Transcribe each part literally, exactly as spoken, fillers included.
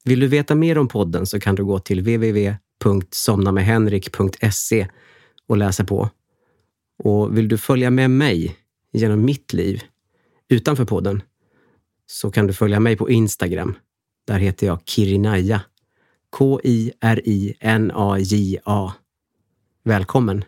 Vill du veta mer om podden så kan du gå till w w w punkt somna med henrik punkt se och läsa på. Och vill du följa med mig genom mitt liv utanför podden så kan du följa mig på Instagram. Där heter jag Kirinaya. K I R I N A J A. Välkommen!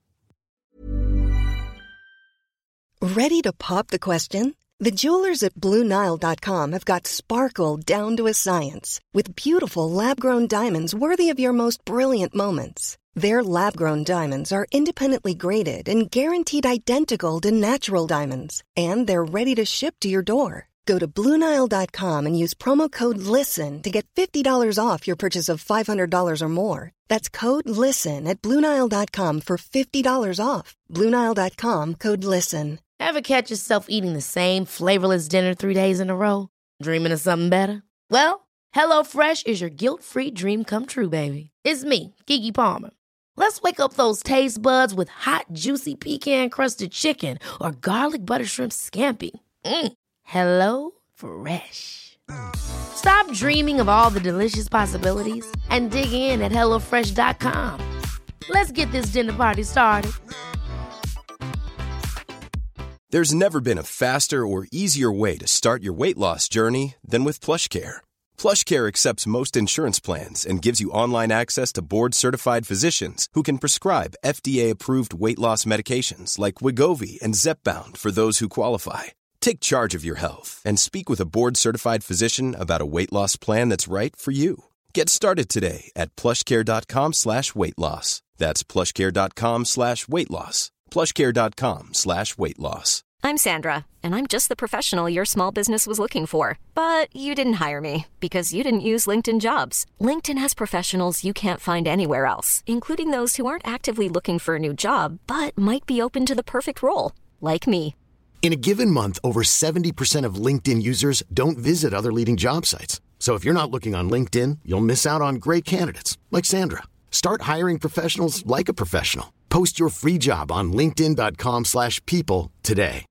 Ready to pop the question? The jewelers at Blue Nile dot com have got sparkle down to a science with beautiful lab-grown diamonds worthy of your most brilliant moments. Their lab-grown diamonds are independently graded and guaranteed identical to natural diamonds, and they're ready to ship to your door. Go to Blue Nile dot com and use promo code LISTEN to get fifty dollars off your purchase of five hundred dollars or more. That's code LISTEN at Blue Nile dot com for fifty dollars off. Blue Nile dot com, code LISTEN. Ever catch yourself eating the same flavorless dinner three days in a row? Dreaming of something better? Well, HelloFresh is your guilt-free dream come true, baby. It's me, Keke Palmer. Let's wake up those taste buds with hot, juicy pecan-crusted chicken or garlic butter shrimp scampi. Mm. Hello Fresh. Stop dreaming of all the delicious possibilities and dig in at hello fresh dot com. Let's get this dinner party started. There's never been a faster or easier way to start your weight loss journey than with PlushCare. PlushCare accepts most insurance plans and gives you online access to board-certified physicians who can prescribe F D A-approved weight loss medications like Wegovy and Zepbound for those who qualify. Take charge of your health and speak with a board-certified physician about a weight loss plan that's right for you. Get started today at plushcare.com slash weight loss. That's plushcare.com slash weight loss. plushcare.com slash weight loss. I'm Sandra, and I'm just the professional your small business was looking for. But you didn't hire me because you didn't use LinkedIn Jobs. LinkedIn has professionals you can't find anywhere else, including those who aren't actively looking for a new job, but might be open to the perfect role, like me. In a given month, over seventy percent of LinkedIn users don't visit other leading job sites. So if you're not looking on LinkedIn, you'll miss out on great candidates like Sandra. Start hiring professionals like a professional. Post your free job on linkedin dot com slash people today.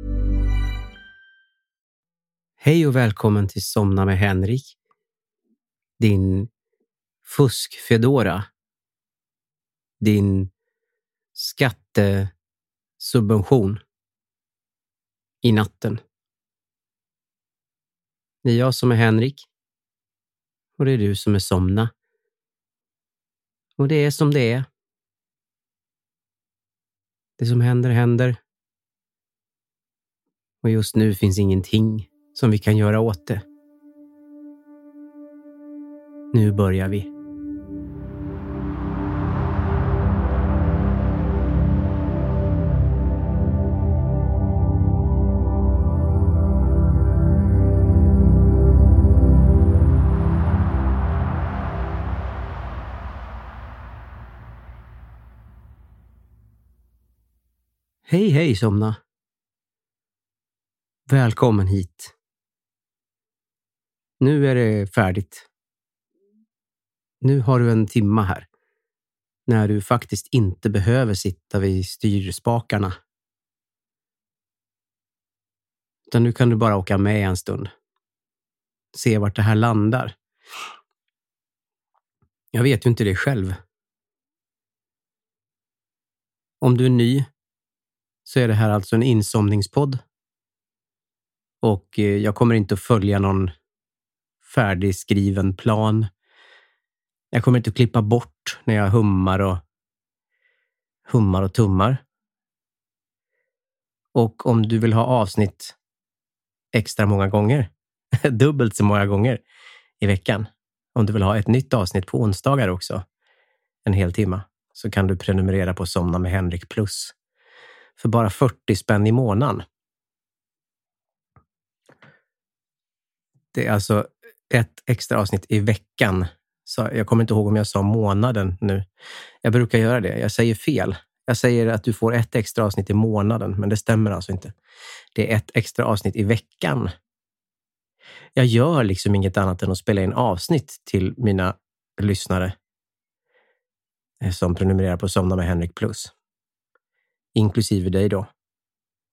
Hej och välkommen till Somna med Henrik. Din fuskfedora. Din skattesubvention i natten. Det är jag som är Henrik. Och det är du som är Somna. Och det är som det är. Det som händer, händer. Och just nu finns ingenting som vi kan göra åt det. Nu börjar vi. Hej, hej Somna. Välkommen hit. Nu är det färdigt. Nu har du en timma här. När du faktiskt inte behöver sitta vid styrspakarna. Utan nu kan du bara åka med en stund. Se vart det här landar. Jag vet ju inte det själv. Om du är ny så är det här alltså en insomningspodd. Och jag kommer inte att följa någon färdigskriven plan. Jag kommer inte att klippa bort när jag hummar och hummar och tummar. Och om du vill ha avsnitt extra många gånger, dubbelt så många gånger i veckan. Om du vill ha ett nytt avsnitt på onsdagar också, en hel timme, så kan du prenumerera på Somna med Henrik Plus. För bara fyrtio spänn i månaden. Det är alltså ett extra avsnitt i veckan. Så jag kommer inte ihåg om jag sa månaden nu. Jag brukar göra det. Jag säger fel. Jag säger att du får ett extra avsnitt i månaden. Men det stämmer alltså inte. Det är ett extra avsnitt i veckan. Jag gör liksom inget annat än att spela in avsnitt till mina lyssnare. Som prenumererar på Somna med Henrik Plus. Inklusive dig då.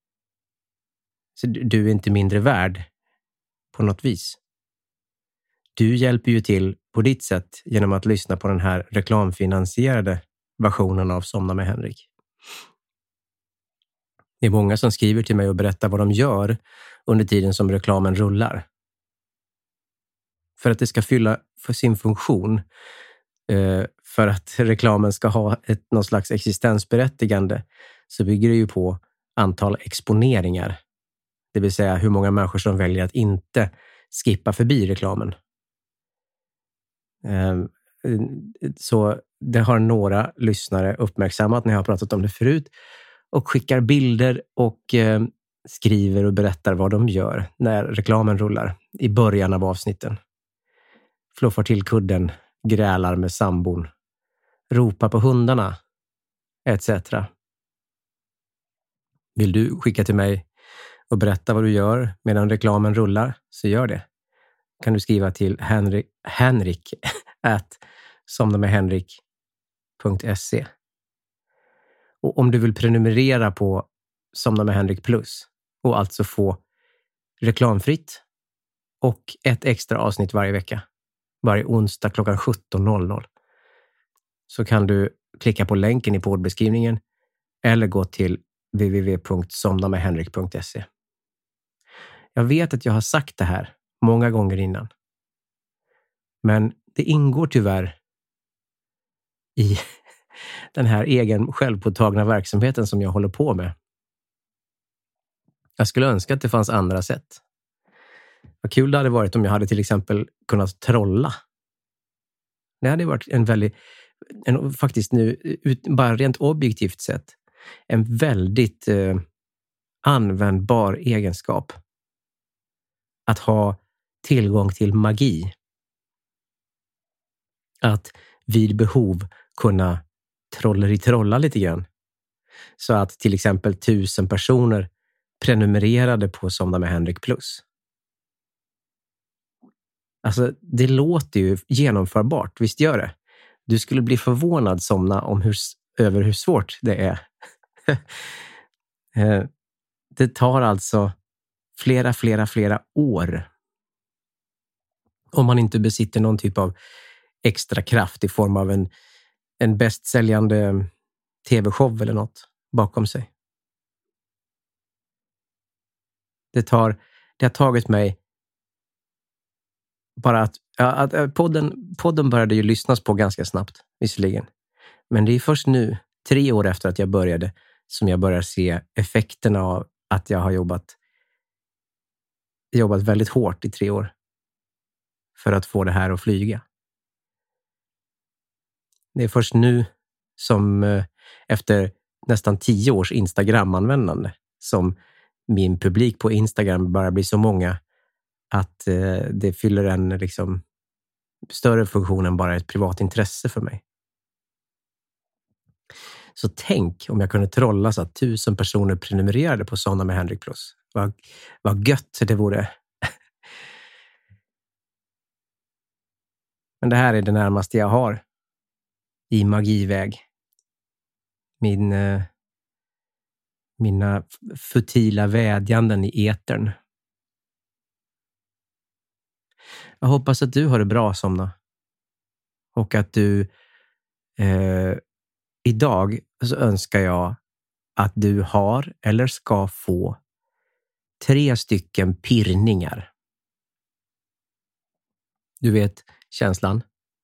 Så du är inte mindre värd på något vis. du hjälper ju till på ditt sätt genom att lyssna på den här reklamfinansierade versionen av Somna med Henrik. Det är många som skriver till mig och berättar vad de gör under tiden som reklamen rullar. För att det ska fylla för sin funktion, för att reklamen ska ha ett, någon slags existensberättigande, så bygger det ju på antal exponeringar. Det vill säga hur många människor som väljer att inte skippa förbi reklamen. Så det har några lyssnare uppmärksammat när jag har pratat om det förut och skickar bilder och skriver och berättar vad de gör när reklamen rullar i början av avsnitten. Fluffar till kudden, grälar med sambon, ropar på hundarna, et cetera. Vill du skicka till mig och berätta vad du gör medan reklamen rullar, så gör det. Kan du skriva till henrik, henrik at somnamedhenrik punkt se. Och om du vill prenumerera på Somna med Henrik Plus och alltså få reklamfritt och ett extra avsnitt varje vecka, varje onsdag klockan sjutton noll noll, så kan du klicka på länken i poddbeskrivningen eller gå till w w w punkt somnamedhenrik punkt se. Jag vet att jag har sagt det här många gånger innan, men det ingår tyvärr i den här egen självpåtagna verksamheten som jag håller på med. Jag skulle önska att det fanns andra sätt. Vad kul det hade varit om jag hade till exempel kunnat trolla. Det hade varit en väldigt, en, faktiskt nu, ut, bara rent objektivt sett, en väldigt eh, användbar egenskap. Att ha tillgång till magi. Att vid behov kunna trolleri-trolla lite grann. Så att till exempel tusen personer prenumererade på Somna med Henrik Plus. Alltså, det låter ju genomförbart, visst gör det. Du skulle bli förvånad, Somna, om hur, över hur svårt det är. Det tar alltså flera, flera, flera år. Om man inte besitter någon typ av extra kraft i form av en, en bästsäljande tv-show eller något bakom sig. Det, tar, det har tagit mig bara att, ja, att podden, podden började ju lyssnas på ganska snabbt, visserligen. Men det är först nu, tre år efter att jag började, som jag börjar se effekterna av att jag har jobbat, jobbat väldigt hårt i tre år för att få det här att flyga. Det är först nu som efter nästan tio års Instagram-användande som min publik på Instagram börjar bli så många att eh, det fyller en liksom större funktion än bara ett privat intresse för mig. Så tänk om jag kunde trolla så att tusen personer prenumererade på Somna med Henrik Plus. Vad, vad gött det vore. Men det här är det närmaste jag har i magiväg. Min, eh, mina futila vädjanden i etern. Jag hoppas att du har det bra, Somna. Och att du eh, idag så önskar jag att du har eller ska få tre stycken pirrningar. Du vet känslan.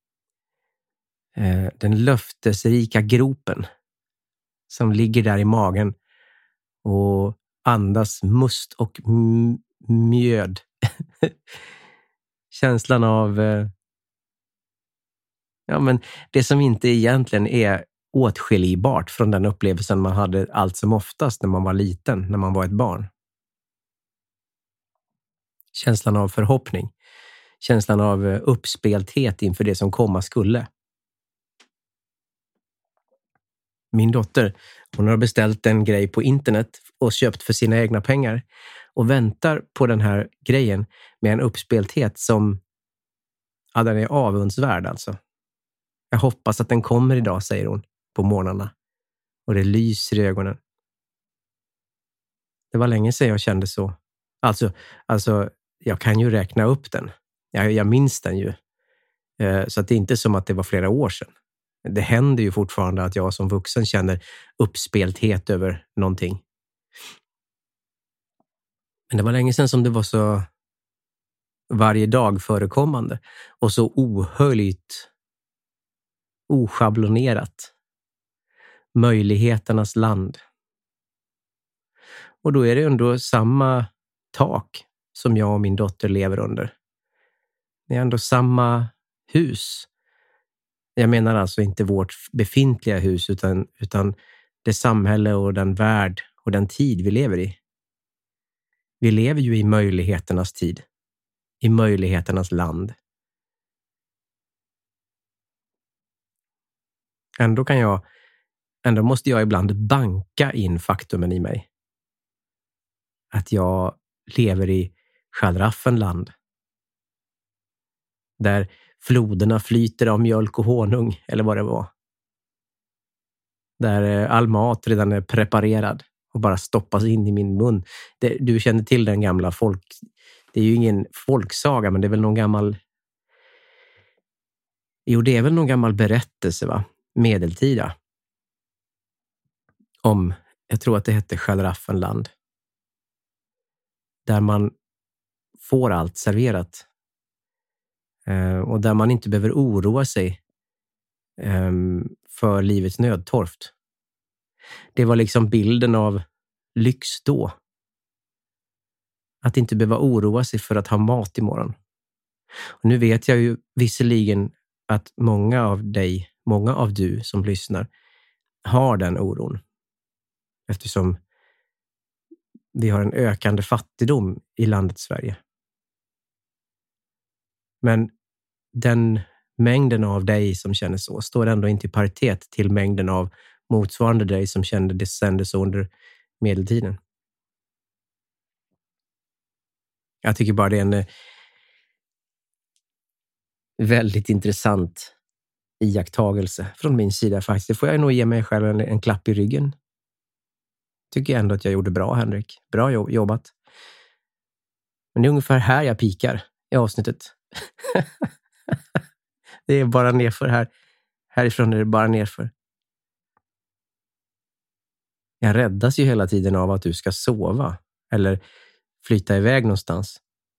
Eh, den löftesrika gropen som ligger där i magen och andas must och m- mjöd. Känslan av eh, ja, men det som inte egentligen är åtskiljbart från den upplevelsen man hade allt som oftast när man var liten, när man var ett barn. Känslan av förhoppning. Känslan av uppspelthet inför det som komma skulle. Min dotter, hon har beställt en grej på internet och köpt för sina egna pengar och väntar på den här grejen med en uppspelthet som, ja, den är avundsvärd alltså. Jag hoppas att den kommer idag, säger hon på morgnarna. Och det lyser i ögonen. Det var länge sedan jag kände så. Alltså, alltså jag kan ju räkna upp den. Jag, jag minns den ju. Eh, så att det är inte som att det var flera år sedan. Det händer ju fortfarande att jag som vuxen känner uppspelthet över någonting. Men det var länge sedan som det var så varje dag förekommande och så ohöljt, oschablonerat. Möjligheternas land. Och då är det ändå samma tak som jag och min dotter lever under. Det är ändå samma hus. Jag menar alltså inte vårt befintliga hus utan, utan det samhälle och den värld och den tid vi lever i. Vi lever ju i möjligheternas tid. I möjligheternas land. Ändå kan jag, ändå måste jag ibland banka in faktumen i mig. Att jag lever i Schadraffenland. Där floderna flyter av mjölk och honung, eller vad det var. Där all mat redan är preparerad och bara stoppas in i min mun. Det, du känner till den gamla folk... Det är ju ingen folksaga, men det är väl någon gammal... Jo, det är väl någon gammal berättelse, va? Medeltida. Om, jag tror att det hette Schadraffenland. Där man får allt serverat. Eh, och där man inte behöver oroa sig eh, för livets nödtorft. Det var liksom bilden av lyx då. Att inte behöva oroa sig för att ha mat imorgon. Och nu vet jag ju visserligen att många av dig, många av du som lyssnar har den oron. Eftersom vi har en ökande fattigdom i landet Sverige. Men den mängden av dig som känner så står ändå inte i paritet till mängden av motsvarande dig som kände det sände så under medeltiden. Jag tycker bara det är en eh, väldigt intressant iakttagelse från min sida faktiskt. Det får jag nog ge mig själv en, en klapp i ryggen. Tycker jag ändå att jag gjorde bra, Henrik. Bra jobb, jobbat. Men det är ungefär här jag pikar i avsnittet. Det är bara nerför här. Härifrån är det bara nerför. Jag räddas ju hela tiden av att du ska sova. Eller flytta iväg någonstans.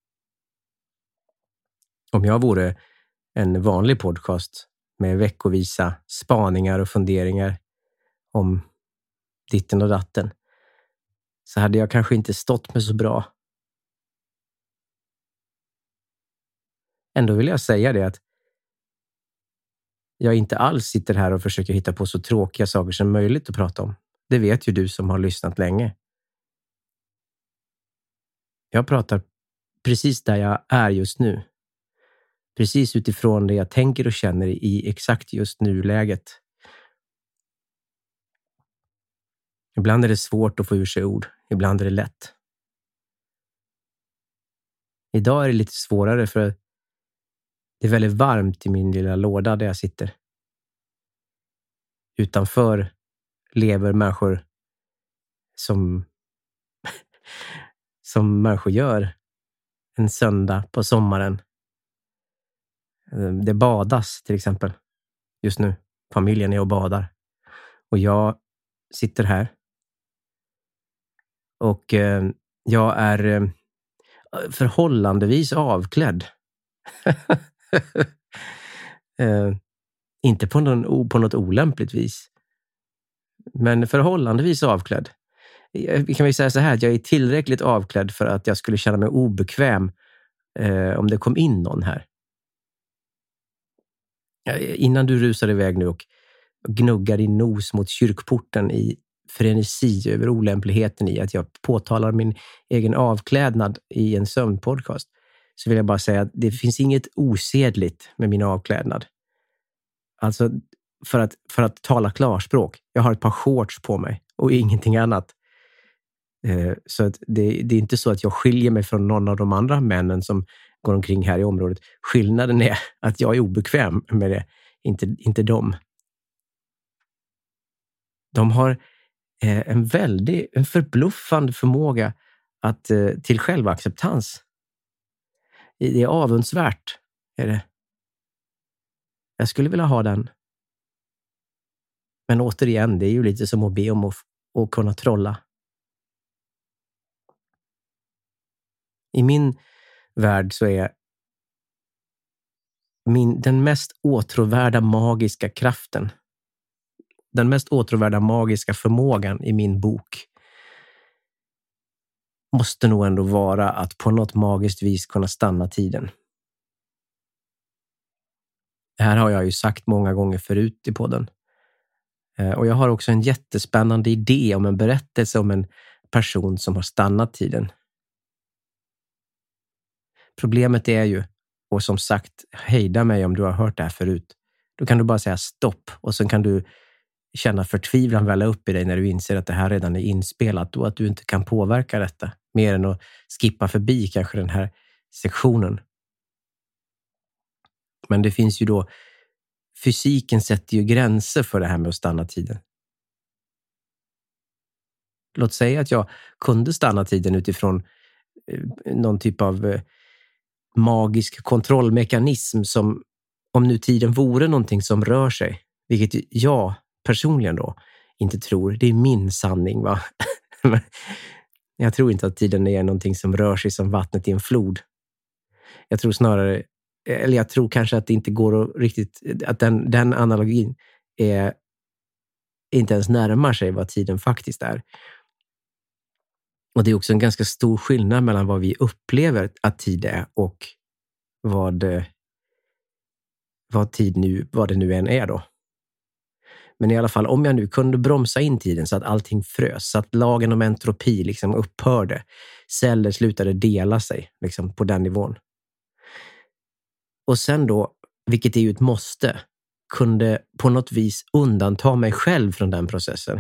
Om jag vore en vanlig podcast med veckovisa spaningar och funderingar om ditten och datten, så hade jag kanske inte stått mig så bra. Ändå vill jag säga det att jag inte alls sitter här och försöker hitta på så tråkiga saker som möjligt att prata om. Det vet ju du som har lyssnat länge. Jag pratar precis där jag är just nu. Precis utifrån det jag tänker och känner i exakt just nu-läget. Ibland är det svårt att få ur sig ord. Ibland är det lätt. Idag är det lite svårare för det är väldigt varmt i min lilla låda där jag sitter. Utanför lever människor som som människor gör en söndag på sommaren. Det badas till exempel just nu. Familjen är och badar. Och jag sitter här. Och eh, jag är eh, förhållandevis avklädd. eh, inte på, någon, på något olämpligt vis. Men förhållandevis avklädd. Vi kan väl säga så här att jag är tillräckligt avklädd för att jag skulle känna mig obekväm eh, om det kom in någon här. Innan du rusar iväg nu och gnuggar din nos mot kyrkporten i frenesi över olämpligheten i att jag påtalar min egen avklädnad i en sömnpodcast, så vill jag bara säga att det finns inget osedligt med min avklädnad. Alltså, för att, för att tala klarspråk, jag har ett par shorts på mig och ingenting annat. Eh, så att det, det är inte så att jag skiljer mig från någon av de andra männen som går omkring här i området. Skillnaden är att jag är obekväm med det, inte, inte de. De har eh, en väldigt, en förbluffande förmåga att, eh, till självacceptans. Det är avundsvärt, är det. Jag skulle vilja ha den. Men återigen, det är ju lite som att be om att, att kunna trolla. I min värld så är min, den mest åtråvärda magiska kraften, den mest åtråvärda magiska förmågan i min bok måste nog ändå vara att på något magiskt vis kunna stanna tiden. Det här har jag ju sagt många gånger förut i podden. Och jag har också en jättespännande idé om en berättelse om en person som har stannat tiden. Problemet är ju, och som sagt, hejda mig om du har hört det här förut. Då kan du bara säga stopp och så kan du känna förtvivlan välla upp i dig när du inser att det här redan är inspelat och att du inte kan påverka detta mer än att skippa förbi kanske den här sektionen. Men det finns ju då, fysiken sätter ju gränser för det här med att stanna tiden. Låt säga att jag kunde stanna tiden utifrån någon typ av magisk kontrollmekanism som, om nu tiden vore någonting som rör sig, vilket jag personligen då inte tror, det är min sanning va. Jag tror inte att tiden är någonting som rör sig som vattnet i en flod. Jag tror snarare, eller jag tror kanske att det inte går att riktigt, att den, den analogin är inte ens närmar sig vad tiden faktiskt är. Och det är också en ganska stor skillnad mellan vad vi upplever att tid är och vad, vad tid nu, vad det nu än är då. Men i alla fall, om jag nu kunde bromsa in tiden så att allting frös, så att lagen om entropi liksom upphörde, celler slutade dela sig liksom på den nivån. Och sen då, vilket är ju ett måste, kunde på något vis undanta mig själv från den processen.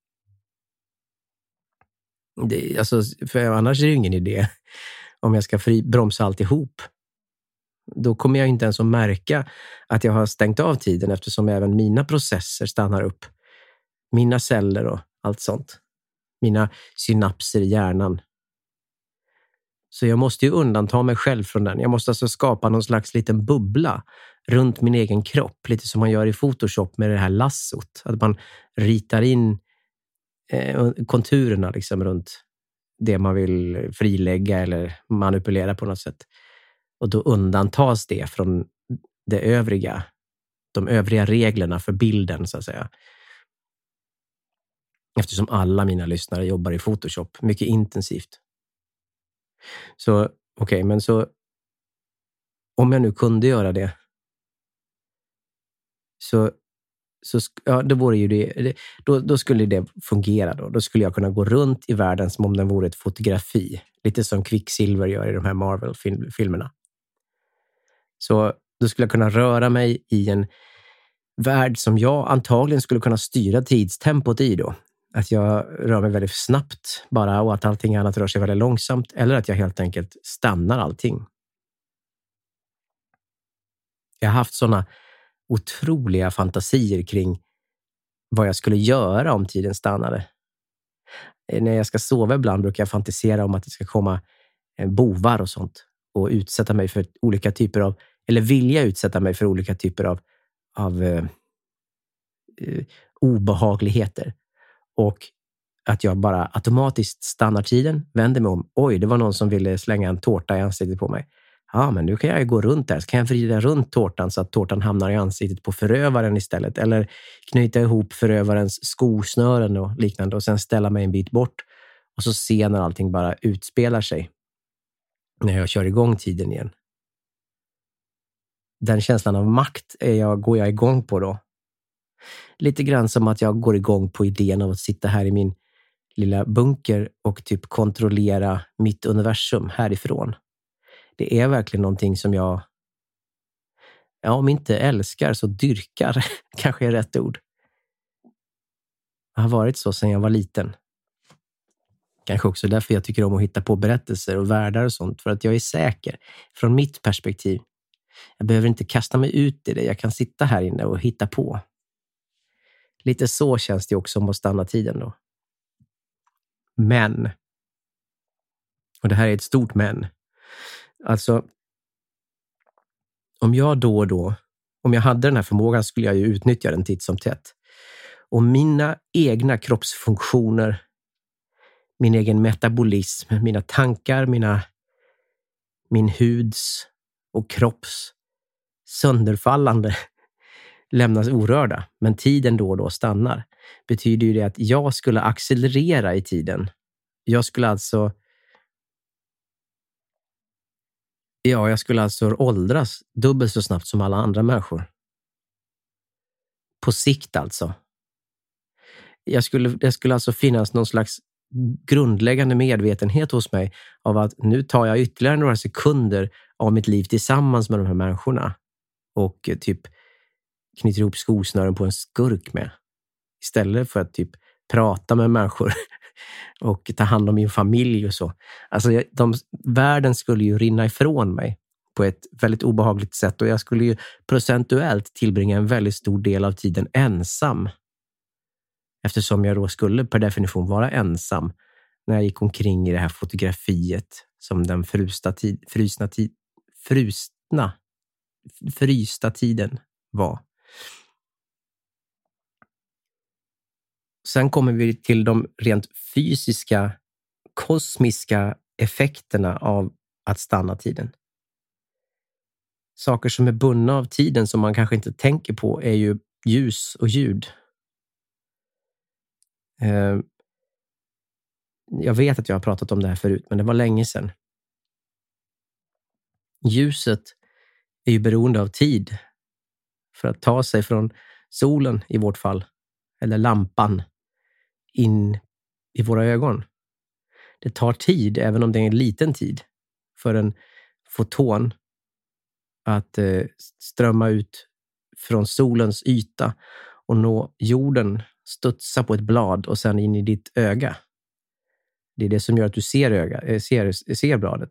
Det, alltså, för annars är det ingen idé om jag ska fri, bromsa alltihop. Då kommer jag inte ens att märka att jag har stängt av tiden eftersom även mina processer stannar upp. Mina celler och allt sånt. Mina synapser i hjärnan. Så jag måste ju undanta mig själv från den. Jag måste alltså skapa någon slags liten bubbla runt min egen kropp. Lite som man gör i Photoshop med det här lassot. Att man ritar in eh, konturerna liksom runt det man vill frilägga eller manipulera på något sätt. Och då undantas det från det övriga, de övriga reglerna för bilden så att säga. Eftersom alla mina lyssnare jobbar i Photoshop mycket intensivt. Så okej, okay, men så om jag nu kunde göra det så, så ja, det vore ju det, det då, då skulle det fungera då. Då skulle jag kunna gå runt i världen som om den vore ett fotografi. Lite som Quicksilver gör i de här Marvel-filmerna. Så då skulle jag kunna röra mig i en värld som jag antagligen skulle kunna styra tidstempot i då. Att jag rör mig väldigt snabbt bara och att allting annat rör sig väldigt långsamt. Eller att jag helt enkelt stannar allting. Jag har haft sådana otroliga fantasier kring vad jag skulle göra om tiden stannade. När jag ska sova ibland brukar jag fantisera om att det ska komma bovar och sånt. Och utsätta mig för olika typer av, eller vilja utsätta mig för olika typer av, av eh, obehagligheter. Och att jag bara automatiskt stannar tiden, vänder mig om. Oj, det var någon som ville slänga en tårta i ansiktet på mig. Ja, men nu kan jag gå runt där. Så kan jag vrida runt tårtan så att tårtan hamnar i ansiktet på förövaren istället. Eller knyta ihop förövarens skosnören och liknande. Och sen ställa mig en bit bort. Och så se när allting bara utspelar sig. När jag kör igång tiden igen. Den känslan av makt är jag, går jag igång på då. Lite grann som att jag går igång på idén av att sitta här i min lilla bunker och typ kontrollera mitt universum härifrån. Det är verkligen någonting som jag, ja, om inte älskar så dyrkar, kanske är rätt ord. Det har varit så sedan jag var liten. Kanske också därför jag tycker om att hitta på berättelser och världar och sånt. För att jag är säker från mitt perspektiv. Jag behöver inte kasta mig ut i det. Jag kan sitta här inne och hitta på. Lite så känns det också om att stanna tiden då. Men. Och det här är ett stort men. Alltså, Om jag då och då, om jag hade den här förmågan skulle jag ju utnyttja den titt som tätt. Och mina egna kroppsfunktioner, min egen metabolism, mina tankar, mina, min huds och kropps sönderfallande lämnas orörda, men tiden då och då stannar. Betyder ju det att jag skulle accelerera i tiden. Jag skulle alltså Ja, jag skulle alltså åldras dubbelt så snabbt som alla andra människor. På sikt alltså. Jag skulle, det skulle alltså finnas någon slags grundläggande medvetenhet hos mig av att nu tar jag ytterligare några sekunder av mitt liv tillsammans med de här människorna och typ knyter ihop skosnören på en skurk med. Istället för att typ prata med människor och ta hand om min familj och så. Alltså de, världen skulle ju rinna ifrån mig på ett väldigt obehagligt sätt och jag skulle ju procentuellt tillbringa en väldigt stor del av tiden ensam. Eftersom jag då skulle per definition vara ensam när jag gick omkring i det här fotografiet som den frusta tid, frysna tid, frusna, frysta tiden var. Sen kommer vi till de rent fysiska, kosmiska effekterna av att stanna tiden. Saker som är bundna av tiden som man kanske inte tänker på är ju ljus och ljud. Jag vet att jag har pratat om det här förut, men det var länge sedan. Ljuset är ju beroende av tid för att ta sig från solen i vårt fall, eller lampan, in i våra ögon. Det tar tid, även om det är en liten tid, för en foton att eh, strömma ut från solens yta och nå jorden, studsa på ett blad och sen in i ditt öga. Det är det som gör att du ser, öga, ser, ser bladet.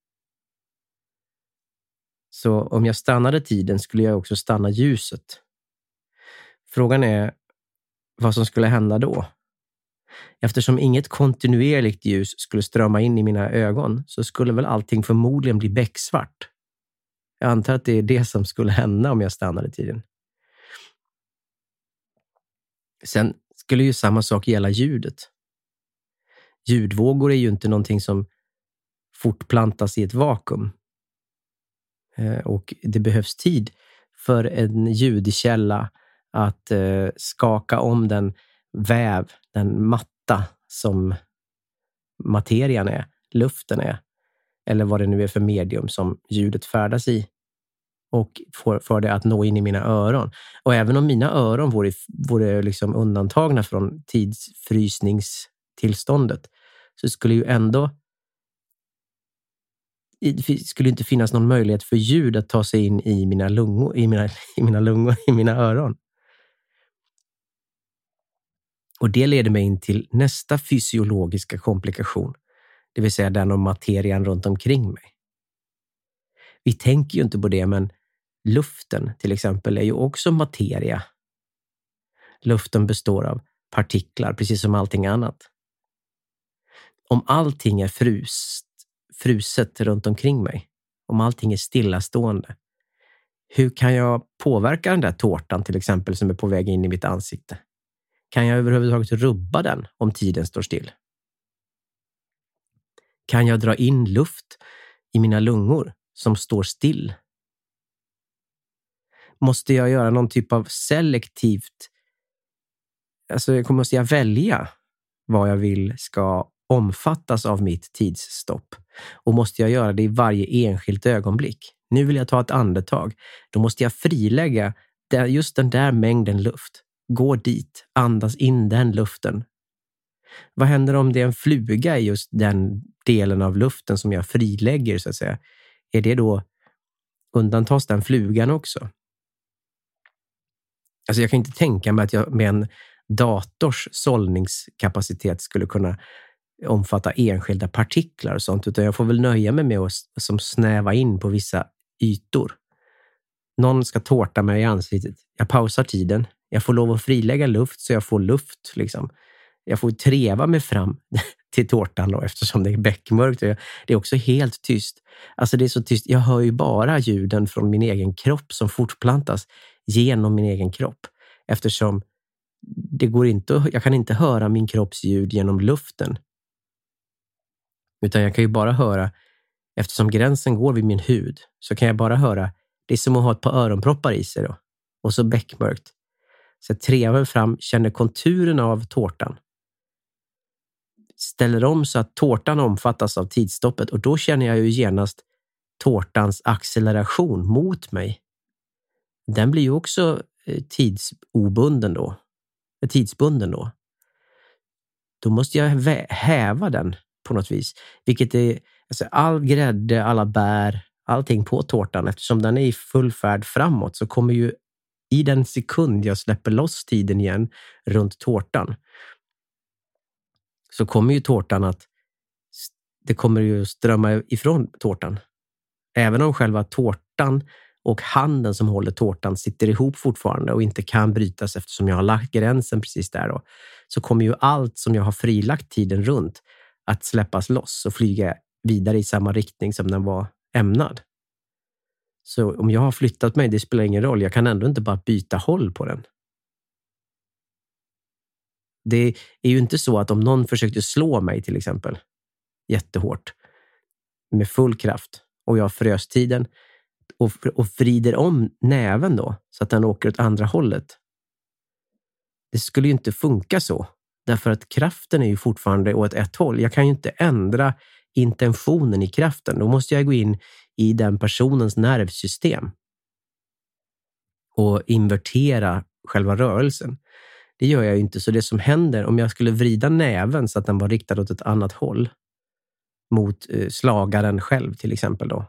Så om jag stannade tiden skulle jag också stanna ljuset. Frågan är vad som skulle hända då. Eftersom inget kontinuerligt ljus skulle strömma in i mina ögon så skulle väl allting förmodligen bli becksvart. Jag antar att det är det som skulle hända om jag stannade tiden. Sen skulle ju samma sak gälla ljudet. Ljudvågor är ju inte någonting som fortplantas i ett vakuum. Och det behövs tid för en ljudkälla att eh, skaka om den väv, den matta som materian är, luften är, eller vad det nu är för medium som ljudet färdas i, och får, får det att nå in i mina öron. Och även om mina öron vore, vore liksom undantagna från tidsfrysningstillståndet så skulle ju ändå det skulle inte finnas någon möjlighet för ljud att ta sig in i mina lungor, i mina, i mina lungor, i mina öron. Och det leder mig in till nästa fysiologiska komplikation, det vill säga den om materian runt omkring mig. Vi tänker ju inte på det, men luften till exempel är ju också materia. Luften består av partiklar, precis som allting annat. Om allting är frust, fruset runt omkring mig, om allting är stillastående, hur kan jag påverka den där tårtan till exempel som är på väg in i mitt ansikte? Kan jag överhuvudtaget rubba den om tiden står still? Kan jag dra in luft i mina lungor som står still? Måste jag göra någon typ av selektivt, alltså måste jag välja vad jag vill ska omfattas av mitt tidsstopp? Och måste jag göra det i varje enskilt ögonblick? Nu vill jag ta ett andetag. Då måste jag frilägga just den där mängden luft. Gå dit, andas in den luften. Vad händer om det är en fluga i just den delen av luften som jag frilägger så att säga? Är det då, undantas den flugan också? Alltså jag kan inte tänka mig att jag med en dators sållningskapacitet skulle kunna omfatta enskilda partiklar och sånt, utan jag får väl nöja mig med att som snäva in på vissa ytor. Någon ska tårta mig i ansiktet. Jag pausar tiden. Jag får lov att frilägga luft så jag får luft liksom. jag får treva mig fram till tårtan då, eftersom det är bäckmörkt. Det är också helt tyst. Alltså det är så tyst. Jag hör ju bara ljuden från min egen kropp som fortplantas genom min egen kropp. Eftersom det går inte, jag kan inte höra min kropps ljud genom luften. Utan jag kan ju bara höra, eftersom gränsen går vid min hud, så kan jag bara höra, det är som att ha ett par öronproppar i sig då. Och så bäckmörkt. Så jag trevar fram, känner konturen av tårtan. Ställer om så att tårtan omfattas av tidsstoppet. Och då känner jag ju genast tårtans acceleration mot mig. Den blir ju också tidsobunden då. Tidsbunden då. Då måste jag häva den på något vis. Vilket är alltså all grädde, alla bär, allting på tårtan. Eftersom den är i full färd framåt så kommer ju i den sekund jag släpper loss tiden igen runt tårtan, så kommer ju tårtan att det kommer ju strömma ifrån tårtan. Även om själva tårtan och handen som håller tårtan sitter ihop fortfarande och inte kan brytas eftersom jag har lagt gränsen precis där då, så kommer ju allt som jag har frilagt tiden runt att släppas loss och flyga vidare i samma riktning som den var ämnad. Så om jag har flyttat mig, det spelar ingen roll. Jag kan ändå inte bara byta håll på den. Det är ju inte så att om någon försökte slå mig till exempel jättehårt med full kraft och jag frös tiden och, och vrider om näven då så att den åker åt andra hållet. Det skulle ju inte funka så. Därför att kraften är ju fortfarande åt ett håll. Jag kan ju inte ändra intentionen i kraften. Då måste jag gå in i den personens nervsystem och invertera själva rörelsen. Det gör jag ju inte. Så det som händer om jag skulle vrida näven så att den var riktad åt ett annat håll mot eh, slagaren själv till exempel då.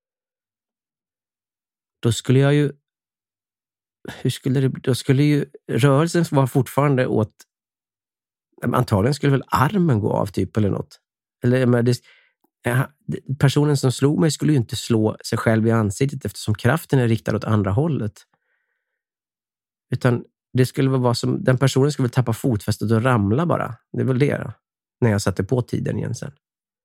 Då skulle jag ju hur skulle det då skulle ju rörelsen vara fortfarande åt, antagligen skulle väl armen gå av typ eller något. Eller men det, personen som slog mig skulle ju inte slå sig själv i ansiktet eftersom kraften är riktad åt andra hållet. Utan det skulle väl vara som, den personen skulle väl tappa fotfästet och ramla bara. Det är väl det då, när jag satte på tiden igen sen.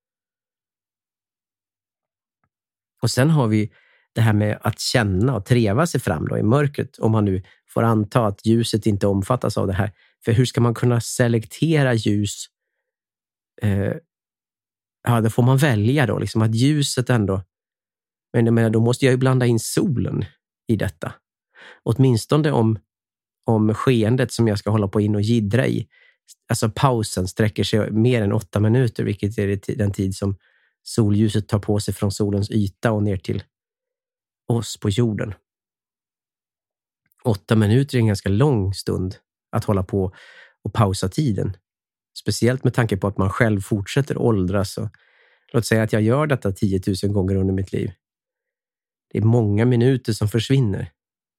Och sen har vi det här med att känna och treva sig fram då i mörkret. Om man nu får anta att ljuset inte omfattas av det här. För hur ska man kunna selektera ljus? Eh, ja, då får man välja då. Liksom att ljuset ändå... Men jag menar, då måste jag ju blanda in solen i detta. Åtminstone om, om skeendet som jag ska hålla på in och gidra i. Alltså pausen sträcker sig mer än åtta minuter. Vilket är den tid som solljuset tar på sig från solens yta och ner till oss på jorden. Åtta minuter är en ganska lång stund att hålla på och pausa tiden. Speciellt med tanke på att man själv fortsätter åldras. Och, låt säga att jag gör detta tiotusen gånger under mitt liv. Det är många minuter som försvinner.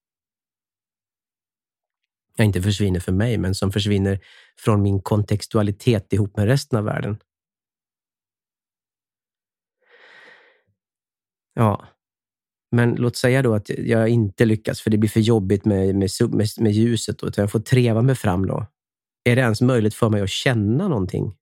Jag inte försvinner för mig, men som försvinner från min kontextualitet ihop med resten av världen. Ja. Men låt säga då att jag inte lyckas för det blir för jobbigt med, med, med, med ljuset. Och jag får treva mig fram då. Är det ens möjligt för mig att känna någonting?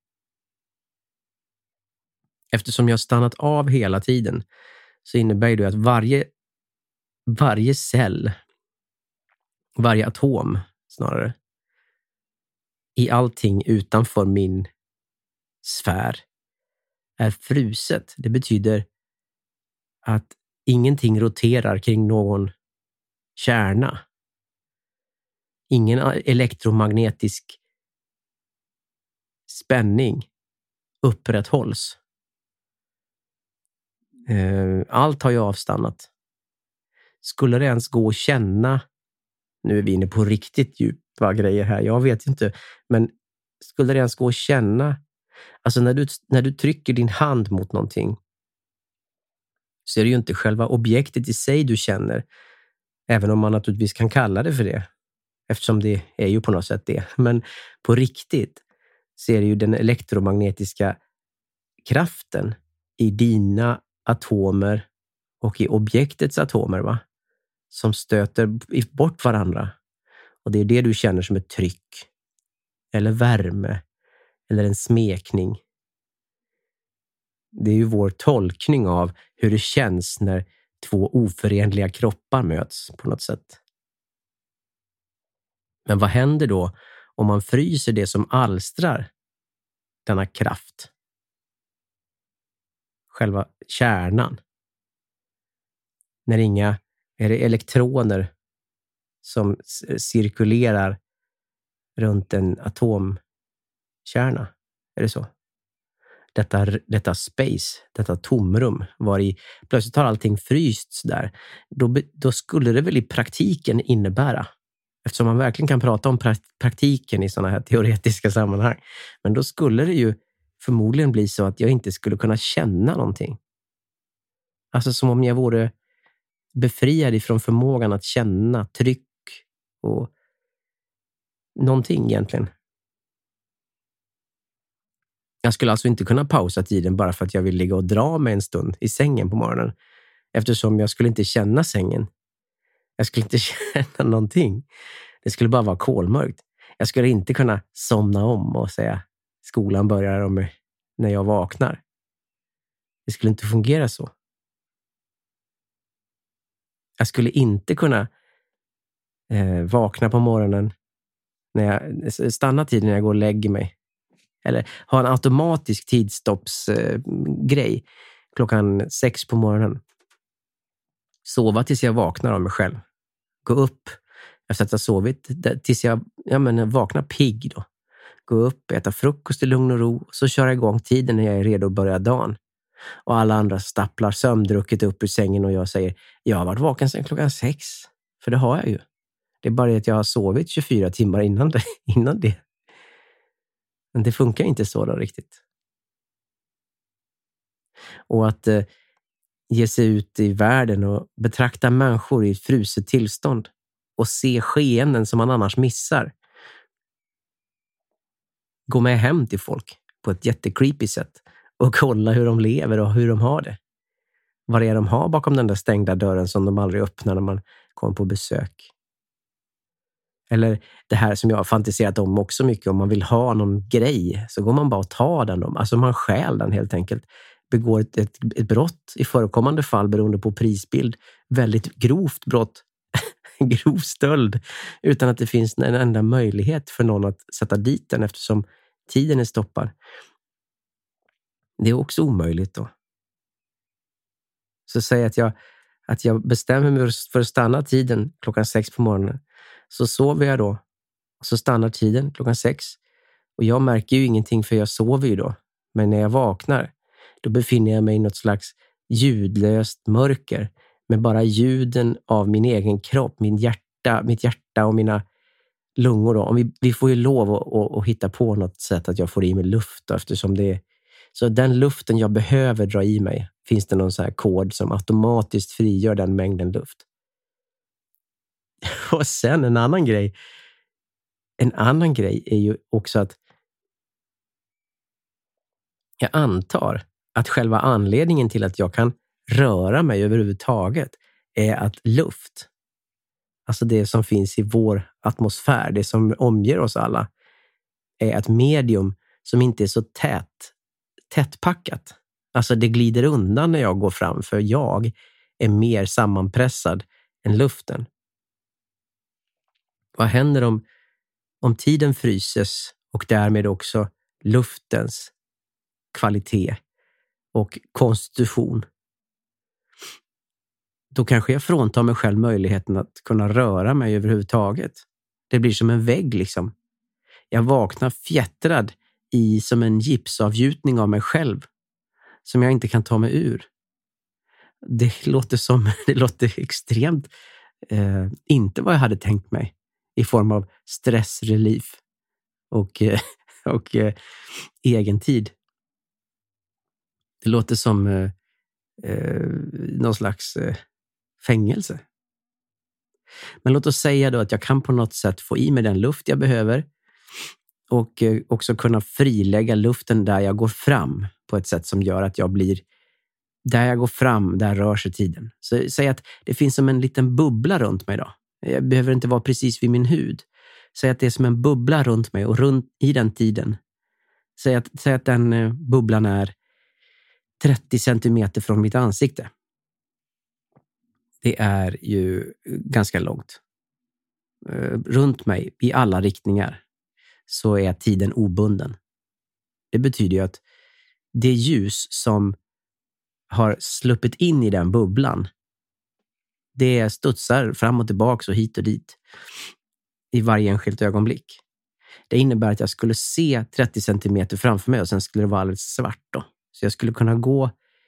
Eftersom jag har stannat av hela tiden så innebär det att varje, varje cell, varje atom snarare, i allting utanför min sfär är fruset. Det betyder att ingenting roterar kring någon kärna. Ingen elektromagnetisk spänning upprätthålls. Allt har ju avstannat. Skulle det ens gå att känna, nu är vi inne på riktigt djupa grejer här, jag vet inte, men skulle det ens gå att känna, alltså när du, när du trycker din hand mot någonting så är det ju inte själva objektet i sig du känner, även om man naturligtvis kan kalla det för det, eftersom det är ju på något sätt det. Men på riktigt så är det ju den elektromagnetiska kraften i dina atomer och i objektets atomer, va? Som stöter bort varandra. Och det är det du känner som ett tryck eller värme eller en smekning. Det är ju vår tolkning av hur det känns när två oförenliga kroppar möts på något sätt. Men vad händer då om man fryser det som alstrar denna kraft? Själva kärnan. När inga är det elektroner som cirkulerar runt en atomkärna. Är det så? Detta, detta space, detta tomrum var i plötsligt har allting frysts där. Då, då skulle det väl i praktiken innebära, eftersom man verkligen kan prata om pra- praktiken i sådana här teoretiska sammanhang, men då skulle det ju förmodligen bli så att jag inte skulle kunna känna någonting. Alltså som om jag vore befriad ifrån förmågan att känna tryck och någonting egentligen. Jag skulle alltså inte kunna pausa tiden bara för att jag vill ligga och dra mig en stund i sängen på morgonen. Eftersom jag skulle inte känna sängen. Jag skulle inte känna någonting. Det skulle bara vara kolmörkt. Jag skulle inte kunna somna om och säga skolan börjar om när jag vaknar. Det skulle inte fungera så. Jag skulle inte kunna eh, vakna på morgonen när jag stannar tiden när jag går och lägger mig. Eller ha en automatisk tidstoppsgrej eh, klockan sex på morgonen. Sova tills jag vaknar av mig själv. Gå upp efter att ha sovit tills jag ja, men, vaknar pigg då. Gå upp, äta frukost i lugn och ro. Så kör jag igång tiden när jag är redo att börja dagen. Och alla andra stapplar sömndrucket upp ur sängen och jag säger jag har varit vaken sedan klockan sex. För det har jag ju. Det är bara att jag har sovit tjugofyra timmar innan det. Innan det. Men det funkar inte så då riktigt. Och att eh, ge sig ut i världen och betrakta människor i ett fruset tillstånd och se skeenden som man annars missar. Gå med hem till folk på ett jättecreepy sätt och kolla hur de lever och hur de har det. Vad det är de har bakom den där stängda dörren som de aldrig öppnar när man kommer på besök. Eller det här som jag har fantiserat om också mycket. Om man vill ha någon grej så går man bara och tar den. Alltså man stjäl den helt enkelt. Begår ett, ett, ett brott i förekommande fall beroende på prisbild. Väldigt grovt brott. Grov stöld. Utan att det finns en enda möjlighet för någon att sätta dit den eftersom tiden är stoppad. Det är också omöjligt då. Så säg att jag, att jag bestämmer mig för att stanna tiden klockan sex på morgonen. Så sover jag då. Och så stannar tiden klockan sex. Och jag märker ju ingenting för jag sover ju då. Men när jag vaknar, då befinner jag mig i något slags ljudlöst mörker. Med bara ljuden av min egen kropp, min hjärta, mitt hjärta och mina lungor. Då. Om vi, vi får ju lov att, att, att hitta på något sätt att jag får i mig luft. Då, eftersom det är, så den luften jag behöver dra i mig, finns det någon så här kod som automatiskt frigör den mängden luft. Och sen en annan grej. En annan grej är ju också att jag antar att själva anledningen till att jag kan röra mig överhuvudtaget är att luft, alltså det som finns i vår atmosfär, det som omger oss alla, är ett medium som inte är så tät, tättpackat. Alltså det glider undan när jag går fram, för jag är mer sammanpressad än luften. Vad händer om, om tiden fryses och därmed också luftens kvalitet och konstitution? Då kanske jag fråntar mig själv möjligheten att kunna röra mig överhuvudtaget. Det blir som en vägg liksom. Jag vaknar fjättrad i som en gipsavgjutning av mig själv som jag inte kan ta mig ur. Det låter som det låter extremt eh, inte vad jag hade tänkt mig i form av stressrelief och, eh, och eh, egen tid. Det låter som eh, eh, någon slags eh, fängelse. Men låt oss säga då att jag kan på något sätt få i mig den luft jag behöver och eh, också kunna frilägga luften där jag går fram på ett sätt som gör att jag blir där jag går fram, där rör sig tiden. Så säg att det finns som en liten bubbla runt mig då. Jag behöver inte vara precis vid min hud. Säg att det är som en bubbla runt mig och runt i den tiden Säg att, säg att den eh, bubblan är trettio centimeter från mitt ansikte. Det är ju ganska långt. Eh, runt mig i alla riktningar så är tiden obunden. Det betyder ju att det ljus som har sluppit in i den bubblan, det studsar fram och tillbaka och hit och dit i varje enskilt ögonblick. Det innebär att jag skulle se trettio centimeter framför mig och sen skulle det vara alldeles svart då. Så jag skulle kunna gå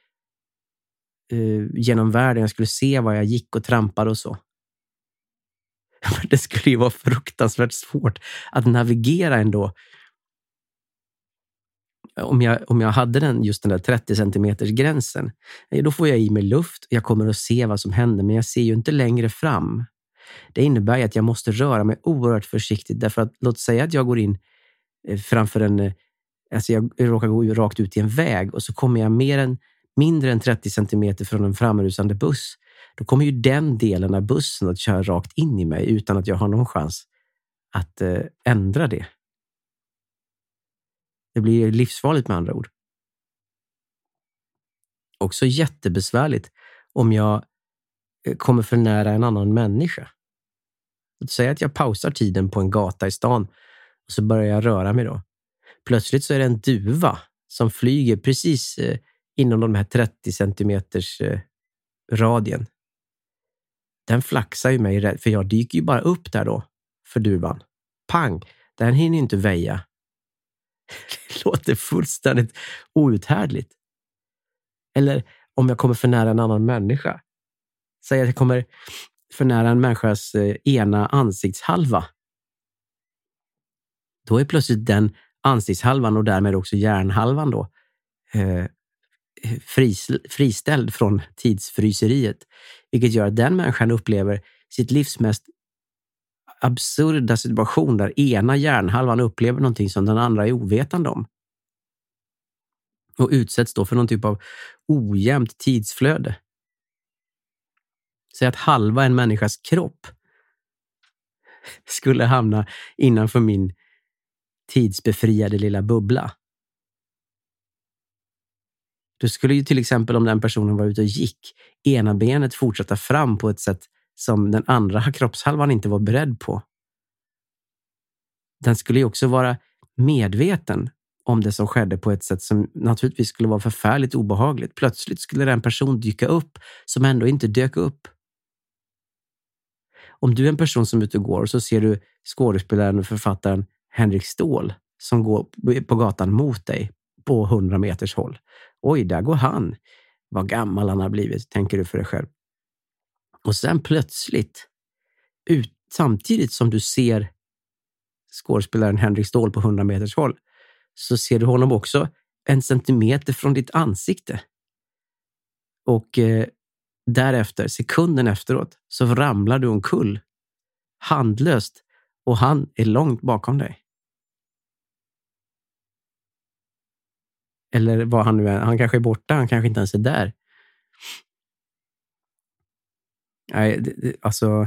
eh, genom världen, jag skulle se var jag gick och trampade och så. Det skulle ju vara fruktansvärt svårt att navigera ändå. Om jag, om jag hade den, just den där trettio centimeters gränsen, då får jag i mig luft och jag kommer att se vad som händer, men jag ser ju inte längre fram. Det innebär ju att jag måste röra mig oerhört försiktigt, därför att låt säga att jag går in framför en, alltså jag råkar gå rakt ut i en väg och så kommer jag mer än, mindre än trettio centimeter från en framrusande buss. Då kommer ju den delen av bussen att köra rakt in i mig utan att jag har någon chans att eh, ändra det. Det blir livsfarligt med andra ord. Också jättebesvärligt om jag kommer för nära en annan människa. Låt säga att jag pausar tiden på en gata i stan och så börjar jag röra mig då. Plötsligt så är det en duva som flyger precis eh, inom de här trettio centimeters eh, radien. Den flaxar ju mig rädd, för jag dyker ju bara upp där då för duvan. Pang! Den hinner inte väja. Det låter fullständigt outhärdligt. Eller om jag kommer för nära en annan människa. Säg att jag kommer för nära en människas eh, ena ansiktshalva. Då är plötsligt den ansiktshalvan och därmed också hjärnhalvan då eh, fris, friställd från tidsfryseriet. Vilket gör att den människan upplever sitt livs mest absurda situation där ena hjärnhalvan upplever någonting som den andra är ovetande om. Och utsätts då för någon typ av ojämnt tidsflöde. Säg att halva en människas kropp skulle hamna innanför min tidsbefriade lilla bubbla. Då skulle ju till exempel, om den personen var ute och gick, ena benet fortsätta fram på ett sätt som den andra kroppshalvan inte var beredd på. Den skulle ju också vara medveten om det som skedde på ett sätt som naturligtvis skulle vara förfärligt obehagligt. Plötsligt skulle den person dyka upp som ändå inte dök upp. Om du är en person som är ute och går, så ser du skådespelaren och författaren Henrik Ståhl som går på gatan mot dig på hundra meters håll. Oj, där går han. Vad gammal han har blivit, tänker du för dig själv. Och sen plötsligt, ut, samtidigt som du ser skådespelaren Henrik Ståhl på hundra meters håll, så ser du honom också en centimeter från ditt ansikte. Och eh, därefter, sekunden efteråt, så ramlar du omkull. Handlöst. Och han är långt bakom dig. Eller vad han nu är. Han kanske är borta, han kanske inte ens är där. Nej, det, det, alltså...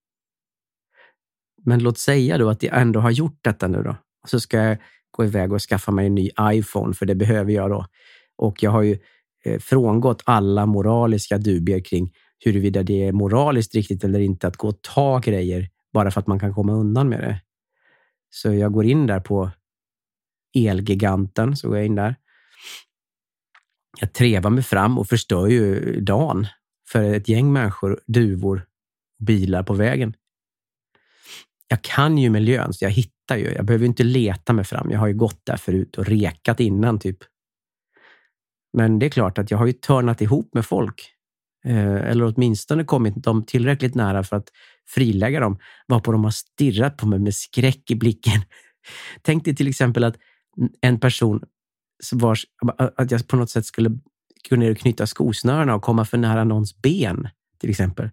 Men låt säga då att jag ändå har gjort detta nu då. Och så ska jag gå iväg och skaffa mig en ny iPhone, för det behöver jag då. Och jag har ju eh, frångått alla moraliska dubier kring huruvida det är moraliskt riktigt eller inte att gå och ta grejer bara för att man kan komma undan med det. Så jag går in där på Elgiganten, så går jag in där. Jag trevar mig fram och förstör ju dagen för ett gäng människor, duvor, bilar på vägen. Jag kan ju miljön, så jag hittar ju. Jag behöver inte leta mig fram. Jag har ju gått där förut och rekat innan typ. Men det är klart att jag har ju törnat ihop med folk. Eh, eller åtminstone kommit dem tillräckligt nära för att frilägga dem. Varpå de har stirrat på mig med skräck i blicken. Tänk dig till exempel att en person vars, att jag på något sätt skulle kunna knyta skosnörarna och komma för nära någons ben till exempel.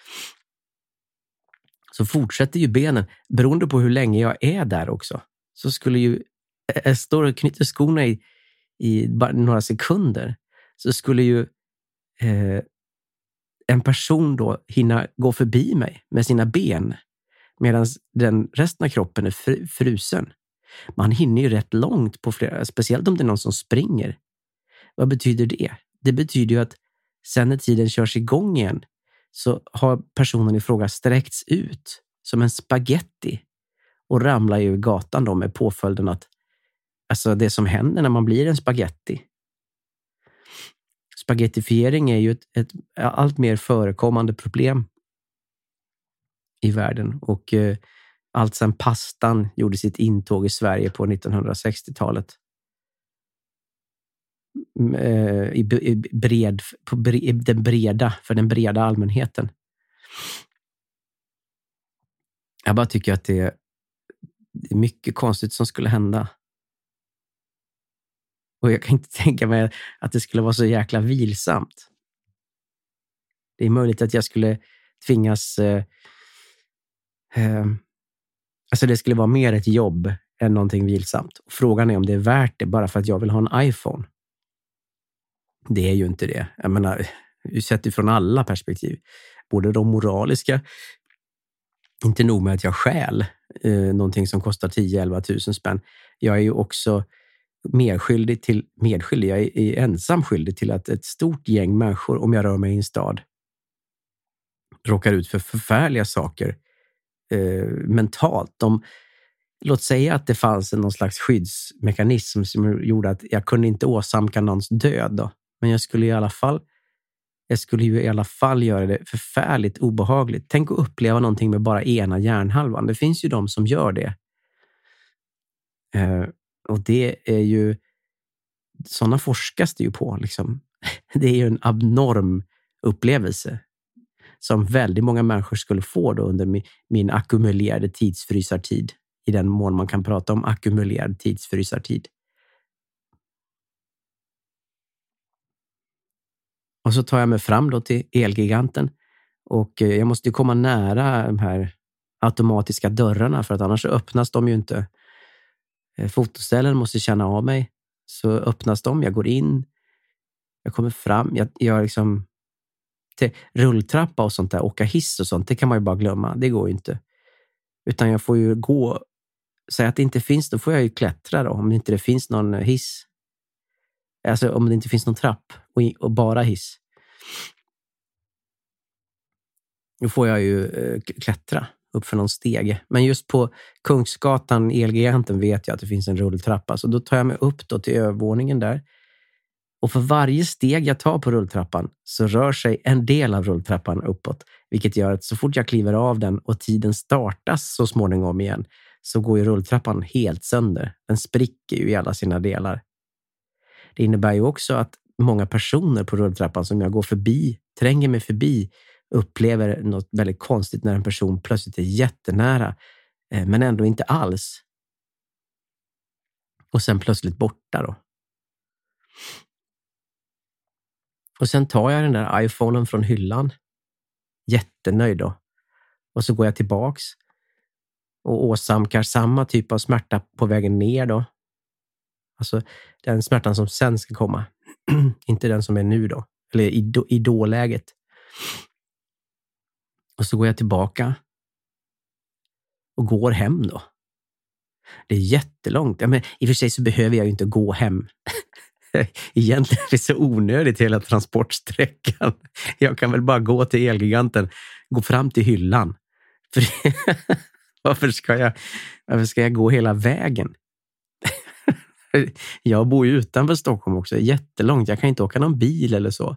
Så fortsätter ju benen, beroende på hur länge jag är där också. Så skulle ju, jag står och knyter skorna i, i bara några sekunder. Så skulle ju eh, en person då hinna gå förbi mig med sina ben. Medan den resten av kroppen är fr- frusen. Man hinner ju rätt långt på flera, speciellt om det är någon som springer. Vad betyder det? Det betyder ju att sen när tiden körs igång igen så har personen i fråga sträckts ut som en spaghetti och ramlar ju i gatan då med påföljden att alltså det som händer när man blir en spaghetti. Spaghettifiering är ju ett, ett allt mer förekommande problem i världen och eh, allt sedan pastan gjorde sitt intåg i Sverige på nittonhundrasextiotalet. I, i, bred, på bre, den breda, för den breda allmänheten. Jag bara tycker att det är, det är mycket konstigt som skulle hända. Och jag kan inte tänka mig att det skulle vara så jäkla vilsamt. Det är möjligt att jag skulle tvingas eh, eh, alltså det skulle vara mer ett jobb än någonting vilsamt. Och frågan är om det är värt det bara för att jag vill ha en iPhone. Det är ju inte det. Jag menar, sett ifrån alla perspektiv. Både de moraliska, inte nog med att jag stjäl eh, någonting som kostar tio till elva tusen spänn. Jag är ju också medskyldig till, medskyldig, jag är, är ensam skyldig till att ett stort gäng människor, om jag rör mig i en stad, råkar ut för förfärliga saker eh, mentalt. De, låt säga att det fanns någon slags skyddsmekanism som gjorde att jag kunde inte åsamka någons död då. Men jag skulle i alla fall jag skulle ju i alla fall göra det förfärligt obehagligt. Tänk att uppleva någonting med bara ena hjärnhalvan. Det finns ju de som gör det. Eh, och det är ju sådana forskas det ju på liksom. Det är ju en abnorm upplevelse som väldigt många människor skulle få då under min, min ackumulerade tidsfrysartid. I den mån man kan prata om ackumulerad tidsfrysartid. Och så tar jag mig fram då till Elgiganten. Och jag måste ju komma nära de här automatiska dörrarna. För att annars öppnas de ju inte. Fotoställen måste känna av mig. Så öppnas de, jag går in. Jag kommer fram. Jag, jag liksom... Till rulltrappa och sånt där. Åka hiss och sånt. Det kan man ju bara glömma. Det går ju inte. Utan jag får ju gå... Säg att det inte finns, då får jag ju klättra då. Om det inte det finns någon hiss. Alltså om det inte finns någon trapp och, och bara hiss. Då får jag ju eh, klättra upp för någon steg. Men just på Kungsgatan, Elgiganten, vet jag att det finns en rulltrappa. Så då tar jag mig upp då till övervåningen där. Och för varje steg jag tar på rulltrappan så rör sig en del av rulltrappan uppåt. Vilket gör att så fort jag kliver av den och tiden startas så småningom igen så går ju rulltrappan helt sönder. Den spricker ju i alla sina delar. Det innebär ju också att många personer på rulltrappan som jag går förbi, tränger mig förbi, upplever något väldigt konstigt när en person plötsligt är jättenära men ändå inte alls. Och sen plötsligt borta då. Och sen tar jag den där iPhonen från hyllan. Jättenöjd då. Och så går jag tillbaks. Och åsamkar samma typ av smärta på vägen ner då. Alltså den smärtan som sen ska komma. Inte den som är nu då. Eller i, då, i dåläget. Och så går jag tillbaka. Och går hem då. Det är jättelångt. Ja, men i och för sig så behöver jag ju inte gå hem. Egentligen är det så onödigt hela transportsträckan. Jag kan väl bara gå till Elgiganten. Gå fram till hyllan. För varför ska jag, varför ska jag gå hela vägen? Jag bor ju utanför Stockholm också. Jättelångt. Jag kan inte åka någon bil eller så.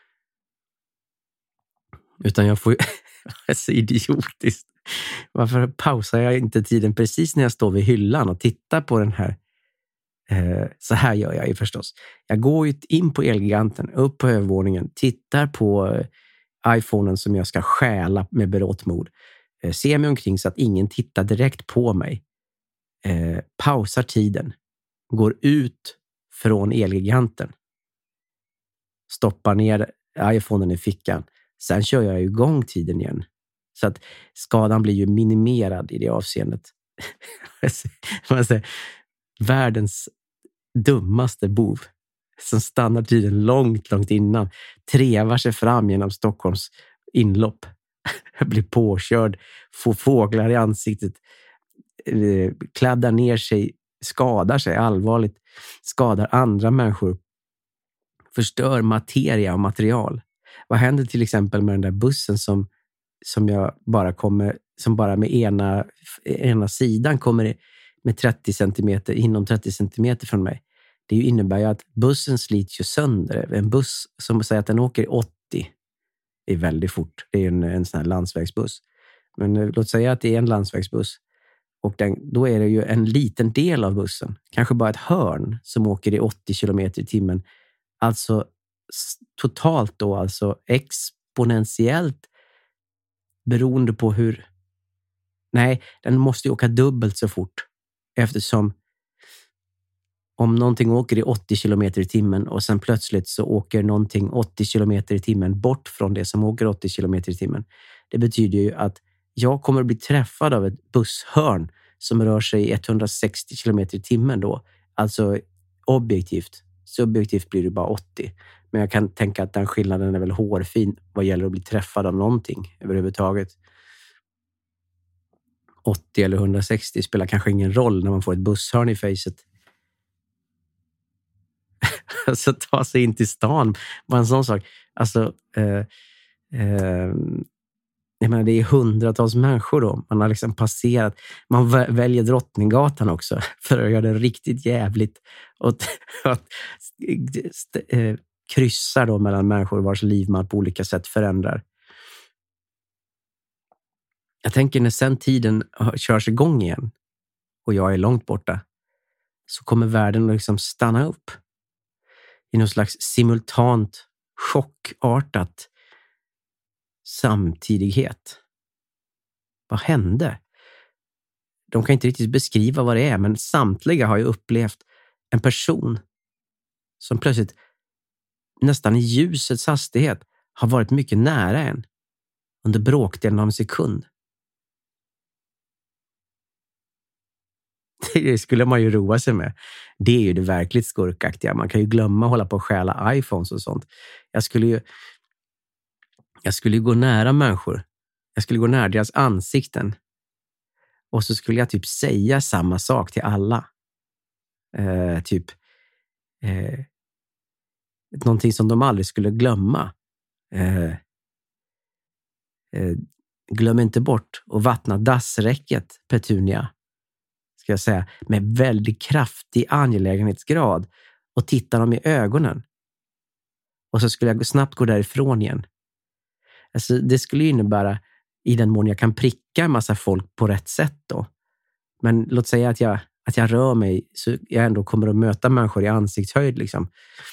Utan jag får ju... Det är så idiotiskt. Varför pausar jag inte tiden precis när jag står vid hyllan och tittar på den här? Eh, så här gör jag ju förstås. Jag går ju in på Elgiganten, upp på övervåningen, tittar på eh, iPhonen som jag ska stjäla med berått mod. Eh, ser mig omkring så att ingen tittar direkt på mig. Eh, pausar tiden. Går ut från Elgiganten. Stoppar ner iPhonen i fickan. Sen kör jag igång tiden igen. Så att skadan blir ju minimerad i det avseendet. Man säger, världens dummaste bov. Som stannar tiden långt, långt innan. Trevar sig fram genom Stockholms inlopp. Blir påkörd. Får fåglar i ansiktet. Kladdar ner sig skadar sig allvarligt, skadar andra människor, förstör materia och material. Vad händer till exempel med den där bussen som, som jag bara kommer, som bara med ena, ena sidan kommer med trettio centimeter, inom trettio centimeter från mig? Det innebär ju att bussen slits ju sönder. En buss som säger att den åker i åttio är väldigt fort. Det är en, en sån här landsvägsbuss. Men låt säga att det är en landsvägsbuss. Och den, då är det ju en liten del av bussen, kanske bara ett hörn, som åker i åttio kilometer i timmen. Alltså totalt då, alltså exponentiellt beroende på hur... Nej, den måste ju åka dubbelt så fort. Eftersom om någonting åker i åttio kilometer i timmen och sen plötsligt så åker någonting åttio kilometer i timmen bort från det som åker åttio kilometer i timmen. Det betyder ju att jag kommer att bli träffad av ett busshörn som rör sig i etthundrasextio kilometer i timmen då. Alltså objektivt. Subjektivt blir det bara åttio. Men jag kan tänka att den skillnaden är väl hårfin vad gäller att bli träffad av någonting överhuvudtaget. åttio eller etthundrasextio spelar kanske ingen roll när man får ett busshörn i facet. Alltså ta sig in till stan var en sån sak. Alltså eh, eh, jag menar, det är hundratals människor då. Man har liksom passerat. Man väljer Drottninggatan också för att göra det riktigt jävligt. Och att eh, kryssar då mellan människor vars liv man på olika sätt förändrar. Jag tänker när sen tiden körs igång igen och jag är långt borta, så kommer världen att liksom stanna upp i någon slags simultant, chockartat samtidighet. Vad hände? De kan inte riktigt beskriva vad det är, men samtliga har ju upplevt en person som plötsligt nästan i ljusets hastighet har varit mycket nära en under bråkdelen av en sekund. Det skulle man ju roa sig med. Det är ju det verkligt skurkaktiga. Man kan ju glömma hålla på och stjäla iPhones och sånt. Jag skulle ju jag skulle ju gå nära människor. Jag skulle gå nära deras ansikten. Och så skulle jag typ säga samma sak till alla. Eh, typ eh, någonting som de aldrig skulle glömma. Eh, eh, glöm inte bort att vattna dassräcket, Petunia. Ska jag säga, med väldigt kraftig angelägenhetsgrad, och titta dem i ögonen. Och så skulle jag snabbt gå därifrån igen. Alltså, det skulle innebära, i den mån jag kan pricka en massa folk på rätt sätt då. Men låt säga att jag, att jag rör mig så jag ändå kommer att möta människor i ansiktshöjd liksom.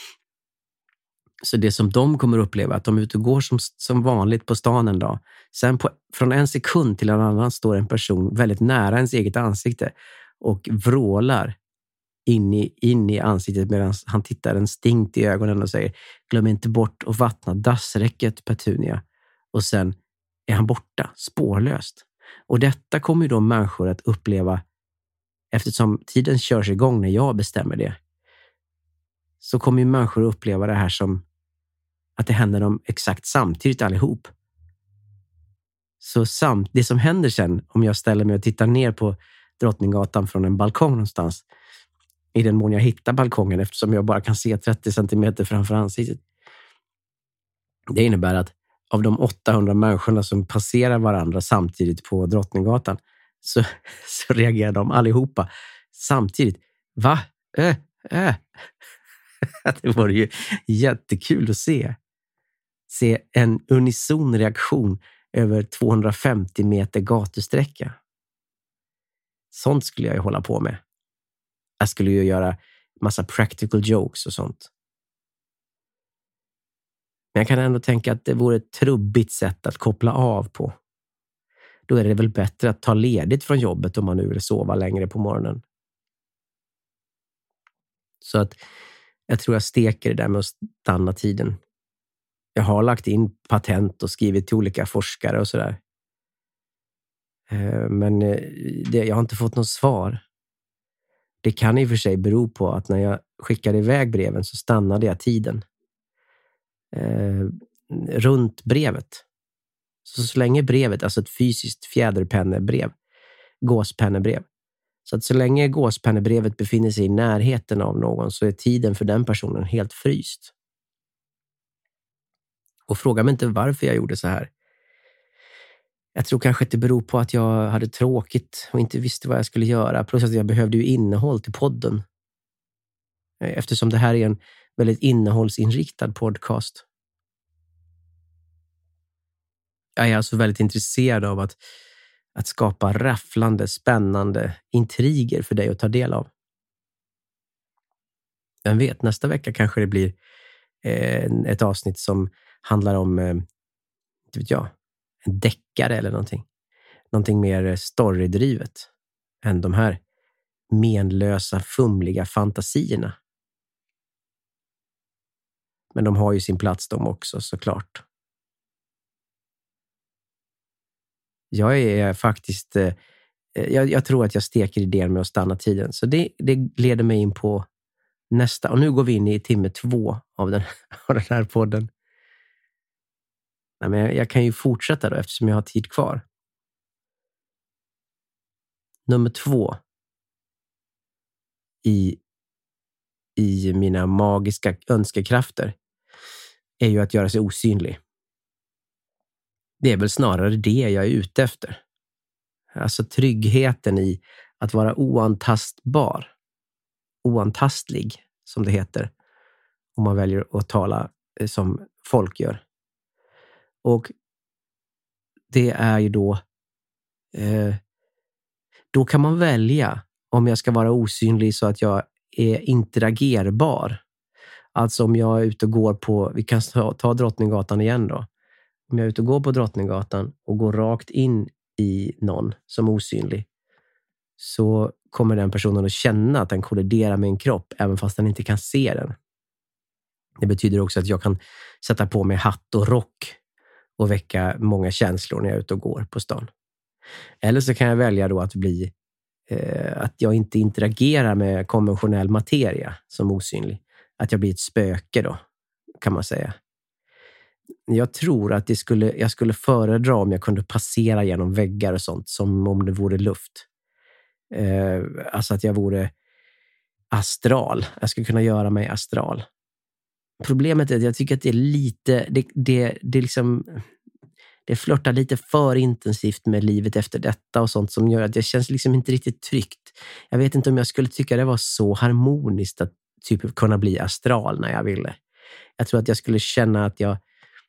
Så det som de kommer att uppleva, att de är ute och går som, som vanligt på stan en dag. Sen på, från en sekund till en annan står en person väldigt nära ens eget ansikte och vrålar in i, in i ansiktet medan han tittar en stinkt i ögonen och säger: glöm inte bort att vattna dassräcket, Petunia. Och sen är han borta, spårlöst. Och detta kommer ju då människor att uppleva, eftersom tiden körs igång när jag bestämmer det. Så kommer ju människor att uppleva det här som att det händer dem exakt samtidigt allihop. Så samt, det som händer sen, om jag ställer mig och tittar ner på Drottninggatan från en balkong någonstans, i den mån jag hittar balkongen, eftersom jag bara kan se trettio centimeter framför ansiktet. Det innebär att av de åttahundra människorna som passerar varandra samtidigt på Drottninggatan, så, så reagerar de allihopa samtidigt. Va? Äh, äh. Det var ju jättekul att se. Se en unison reaktion över tvåhundrafemtio meter gatusträcka. Sånt skulle jag ju hålla på med. Jag skulle ju göra massa practical jokes och sånt. Men jag kan ändå tänka att det vore ett trubbigt sätt att koppla av på. Då är det väl bättre att ta ledigt från jobbet om man nu vill sova längre på morgonen. Så att jag tror jag steker det där med att stanna tiden. Jag har lagt in patent och skrivit till olika forskare och sådär. Men det, jag har inte fått något svar. Det kan i och för sig bero på att när jag skickade iväg breven så stannade jag tiden. Eh, runt brevet. Så så länge brevet, alltså ett fysiskt fjäderpennebrev, gåspennebrev, Så att så länge gåspennebrevet befinner sig i närheten av någon så är tiden för den personen helt fryst. Och fråga mig inte varför jag gjorde så här. Jag tror kanske att det beror på att jag hade tråkigt och inte visste vad jag skulle göra. Plus att jag behövde ju innehåll till podden. Eftersom det här är en väldigt innehållsinriktad podcast. Jag är alltså väldigt intresserad av att, att skapa rafflande, spännande intriger för dig att ta del av. Vem vet, nästa vecka kanske det blir eh, ett avsnitt som handlar om, eh, inte vet jag, en deckare eller någonting. Någonting mer storydrivet än de här menlösa, fumliga fantasierna. Men de har ju sin plats de också, såklart. Jag är faktiskt... Eh, jag, jag tror att jag steker idén med att stanna tiden. Så det, det leder mig in på nästa. Och nu går vi in i timme två av den, av den här podden. Nej, men jag, jag kan ju fortsätta då eftersom jag har tid kvar. Nummer två. I, i mina magiska önskekrafter är ju att göra sig osynlig. Det är väl snarare det jag är ute efter. Alltså tryggheten i att vara oantastbar. Oantastlig, som det heter. Om man väljer att tala som folk gör. Och det är ju då... Eh, då kan man välja om jag ska vara osynlig så att jag är interagerbar. Alltså om jag är ute och går på... Vi kan ta, ta Drottninggatan igen då. Om jag är ute och går på Drottninggatan och går rakt in i någon som osynlig så kommer den personen att känna att den kolliderar med en kropp även fast den inte kan se den. Det betyder också att jag kan sätta på mig hatt och rock och väcka många känslor när jag är ute och går på stan. Eller så kan jag välja då att bli eh, att jag inte interagerar med konventionell materia som osynlig. Att jag blir ett spöke då, kan man säga. Jag tror att det skulle, jag skulle föredra om jag kunde passera genom väggar och sånt som om det vore luft. Eh, alltså att jag vore astral. Jag skulle kunna göra mig astral. Problemet är att jag tycker att det är lite... Det, det, det, liksom, det flörtar lite för intensivt med livet efter detta och sånt som gör att jag känns liksom inte riktigt tryggt. Jag vet inte om jag skulle tycka det var så harmoniskt att typ kunna bli astral när jag ville. Jag tror att jag skulle känna att jag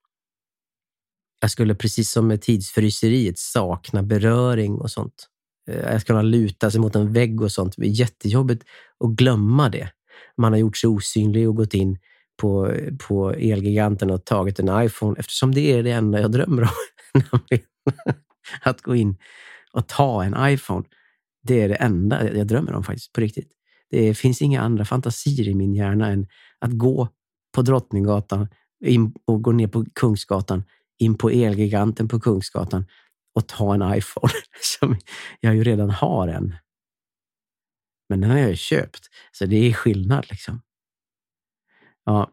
Jag skulle precis som med tidsfryseriet sakna beröring och sånt. Jag skulle kunna luta sig mot en vägg och sånt. Det är jättejobbigt att glömma det. Man har gjort sig osynlig och gått in på, på Elgiganten och tagit en iPhone. Eftersom det är det enda jag drömmer om. Att gå in och ta en iPhone. Det är det enda jag drömmer om faktiskt, på riktigt. Det finns inga andra fantasier i min hjärna än att gå på Drottninggatan in och gå ner på Kungsgatan, in på Elgiganten på Kungsgatan och ta en iPhone som jag ju redan har en. Men den har jag ju köpt. Så det är skillnad liksom. Ja.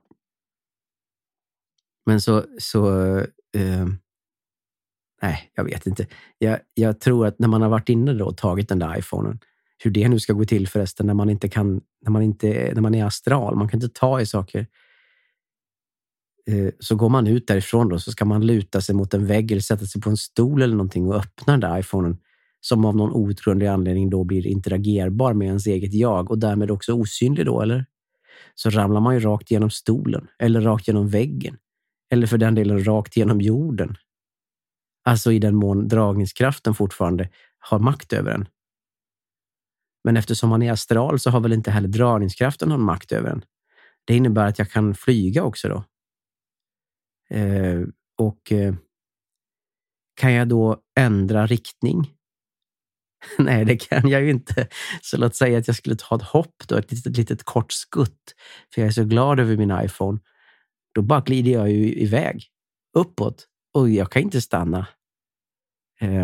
Men så... så eh, nej, jag vet inte. Jag, jag tror att när man har varit inne då och tagit den där iPhonen, hur det nu ska gå till förresten när man inte kan... När man, inte, när man är astral. Man kan inte ta i saker. Så går man ut därifrån då, så ska man luta sig mot en vägg eller sätta sig på en stol eller någonting och öppna den där iPhonen som av någon outgrundlig anledning då blir interagerbar med ens eget jag och därmed också osynlig då, eller? Så ramlar man ju rakt genom stolen eller rakt genom väggen eller för den delen rakt genom jorden. Alltså i den mån dragningskraften fortfarande har makt över en. Men eftersom man är astral så har väl inte heller dragningskraften någon makt över en. Det innebär att jag kan flyga också då. Eh, och eh, kan jag då ändra riktning? Nej, det kan jag ju inte. Så låt säga att jag skulle ta ett hopp då, ett litet, litet kort skutt. För jag är så glad över min iPhone. Då bara glider jag ju iväg. Uppåt. Och jag kan inte stanna. Eh,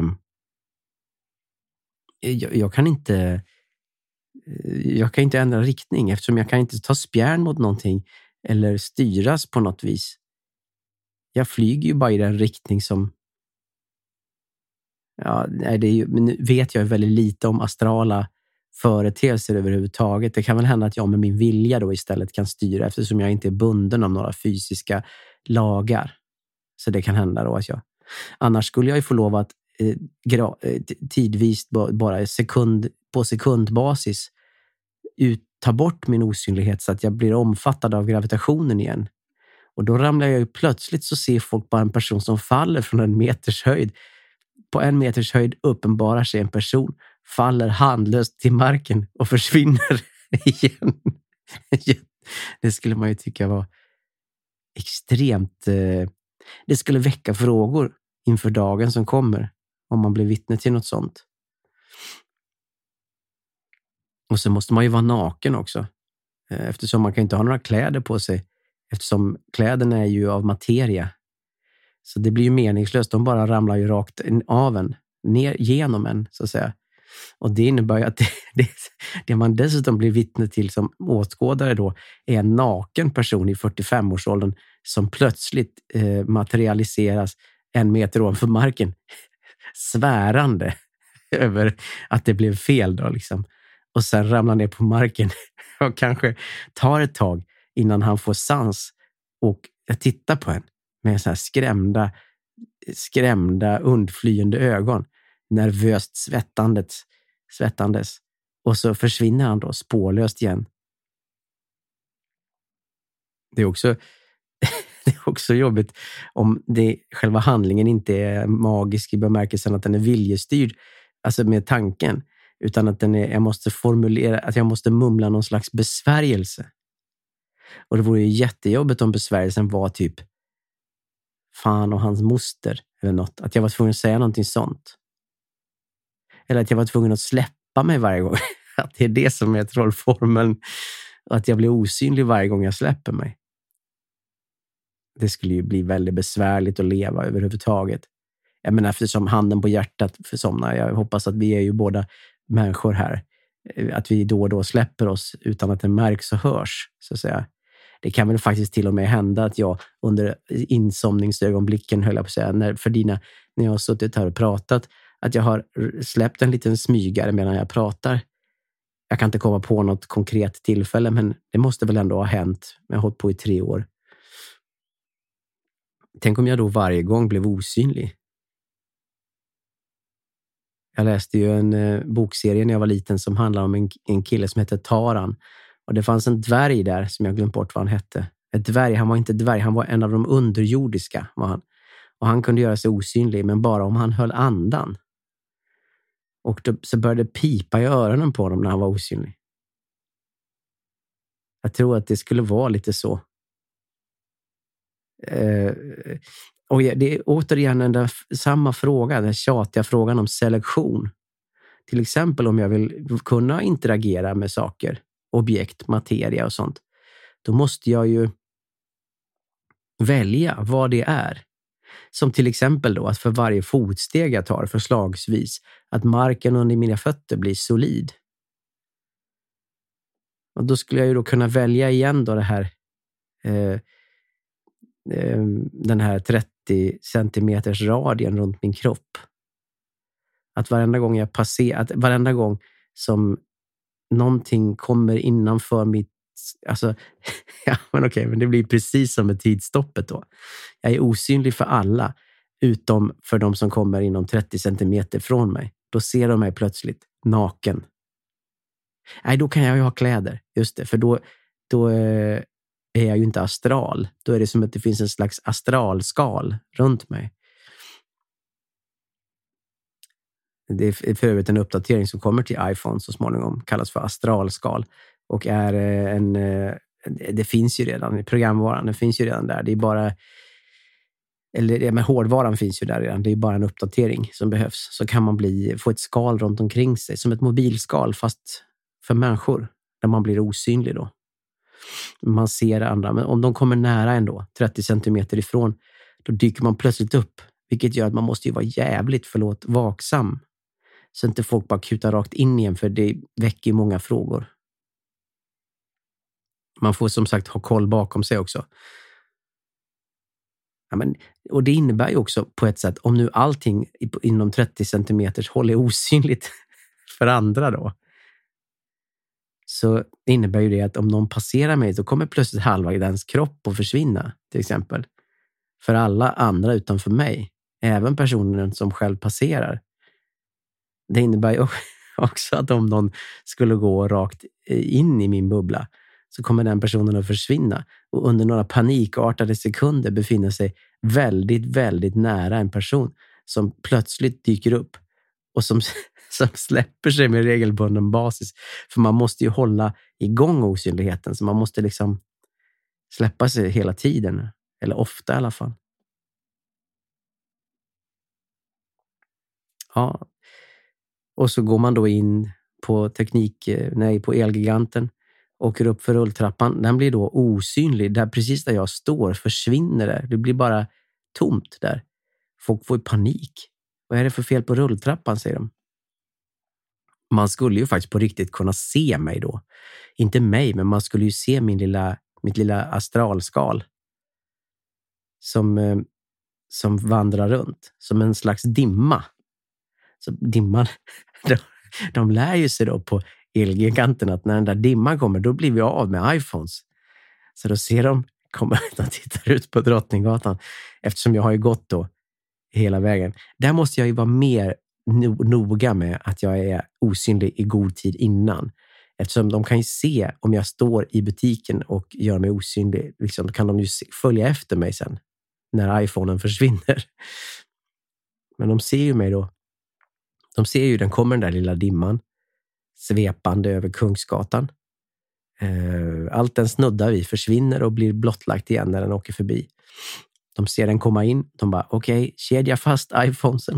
jag, jag kan inte... Jag kan inte ändra riktning eftersom jag kan inte ta spjärn mot någonting eller styras på något vis. Jag flyger ju bara i den riktning som... Ja, nej, det är ju, men nu vet jag väldigt lite om astrala företeelser överhuvudtaget. Det kan väl hända att jag med min vilja då istället kan styra, eftersom jag inte är bunden av några fysiska lagar. Så det kan hända då att jag... Annars skulle jag ju få lov att eh, gra, eh, tidvis bara sekund, på sekundbasis ut, ta bort min osynlighet så att jag blir omfattad av gravitationen igen. Och då ramlar jag ju plötsligt, så ser folk bara en person som faller från en meters höjd. På en meters höjd uppenbarar sig en person, faller handlöst till marken och försvinner igen. Det skulle man ju tycka var extremt... Eh, det skulle väcka frågor inför dagen som kommer om man blir vittne till något sånt. Och så måste man ju vara naken också. Eftersom man kan inte ha några kläder på sig. Eftersom kläderna är ju av materia. Så det blir ju meningslöst. De bara ramlar ju rakt av en. Ner genom en, så att säga. Och det innebär ju att det, det, det man dessutom blir vittne till som åskådare då är en naken person i fyrtiofem-årsåldern som plötsligt eh, materialiseras en meter ovanför marken. Svärande över att det blev fel då liksom. Och sen ramlar ner på marken och kanske tar ett tag innan han får sans och jag tittar på en med så här skrämda, skrämda undflyende ögon, nervöst svettandet, svettandes. Och så försvinner han då spårlöst igen. Det är också, det är också jobbigt om det, själva handlingen inte är magisk i bemärkelsen att den är viljestyrd, alltså med tanken, utan att den är, jag måste formulera, att jag måste mumla någon slags besvärjelse. Och det vore ju jättejobbigt om besvärjelsen var typ fan och hans moster eller något. Att jag var tvungen att säga någonting sånt. Eller att jag var tvungen att släppa mig varje gång. Att det är det som är trollformeln. Och att jag blir osynlig varje gång jag släpper mig. Det skulle ju bli väldigt besvärligt att leva överhuvudtaget. Jag menar, eftersom handen på hjärtat för somna. Jag hoppas att vi är ju båda människor här. Att vi då och då släpper oss utan att det märks och hörs, så att säga. Det kan väl faktiskt till och med hända att jag under insomningsögonblicken, höll jag på att säga, när, för dina, när jag har suttit här och pratat, att jag har släppt en liten smygare medan jag pratar. Jag kan inte komma på något konkret tillfälle, men det måste väl ändå ha hänt. Jag har hållit på i tre år. Tänk om jag då varje gång blev osynlig. Jag läste ju en eh, bokserie när jag var liten som handlar om en, en kille som heter Taran. Och det fanns en dvärg där som jag glömt bort vad han hette. Ett dvärg, han var inte dvärg, han var en av de underjordiska. Var han. Och han kunde göra sig osynlig, men bara om han höll andan. Och då, så började det pipa i öronen på honom när han var osynlig. Jag tror att det skulle vara lite så. Eh, och det är återigen den där samma fråga, den tjatiga frågan om selektion. Till exempel om jag vill kunna interagera med saker, objekt, materia och sånt. Då måste jag ju välja vad det är. Som till exempel då att för varje fotsteg jag tar förslagsvis att marken under mina fötter blir solid. Och då skulle jag ju då kunna välja igen då det här eh, eh, den här trettio centimeters radien runt min kropp. Att varenda gång jag passerar, att varenda gång som någonting kommer innanför mitt, alltså, ja men okej, men det blir precis som med tidstoppet då. Jag är osynlig för alla, utom för de som kommer inom trettio centimeter från mig. Då ser de mig plötsligt naken. Nej, då kan jag ju ha kläder, just det, för då, då är jag ju inte astral. Då är det som att det finns en slags astralskal runt mig. Det är för övrigt en uppdatering som kommer till iPhone så småningom, kallas för astralskal och är en, det finns ju redan i programvaran, det finns ju redan där, det är bara, eller med hårdvaran finns ju där redan, det är bara en uppdatering som behövs, så kan man bli, få ett skal runt omkring sig, som ett mobilskal fast för människor, där man blir osynlig då. Man ser andra, men om de kommer nära ändå, trettio centimeter ifrån, då dyker man plötsligt upp, vilket gör att man måste ju vara jävligt, förlåt, vaksam. Så inte folk bara kutar rakt in igen, för det väcker många frågor. Man får som sagt ha koll bakom sig också. Ja, men, och det innebär ju också på ett sätt, om nu allting inom trettio centimeters håll är osynligt för andra då. så innebär ju det att om någon passerar mig så kommer plötsligt halva dens kropp att försvinna, till exempel. För alla andra utanför mig, även personen som själv passerar. Det innebär ju också att om någon skulle gå rakt in i min bubbla så kommer den personen att försvinna och under några panikartade sekunder befinna sig väldigt, väldigt nära en person som plötsligt dyker upp och som, som släpper sig med regelbunden basis. För man måste ju hålla igång osynligheten, så man måste liksom släppa sig hela tiden, eller ofta i alla fall. Ja, och så går man då in på teknik, nej, på Elgiganten, åker upp för rulltrappan. Den blir då osynlig. Där precis där jag står försvinner det. Det blir bara tomt där. Folk får panik. Vad är det för fel på rulltrappan, säger de. Man skulle ju faktiskt på riktigt kunna se mig då. Inte mig, men man skulle ju se min lilla, mitt lilla astralskal. Som, eh, som vandrar runt. Som en slags dimma. Så dimman, de, de lär ju sig då på Elgiganten att när den där dimman kommer, då blir vi av med iPhones. Så då ser de, kommer de tittar ut på Drottninggatan, eftersom jag har ju gått då hela vägen. Där måste jag ju vara mer no- noga med att jag är osynlig i god tid innan. Eftersom de kan ju se om jag står i butiken och gör mig osynlig, liksom, kan de ju se, följa efter mig sen när iPhonen försvinner. Men de ser ju mig då. De ser ju, den kommer den där lilla dimman svepande över Kungsgatan. Allt den snuddar vid försvinner och blir blottlagt igen när den åker förbi. De ser den komma in. De bara, okej, okay, kedja fast iPhonesen.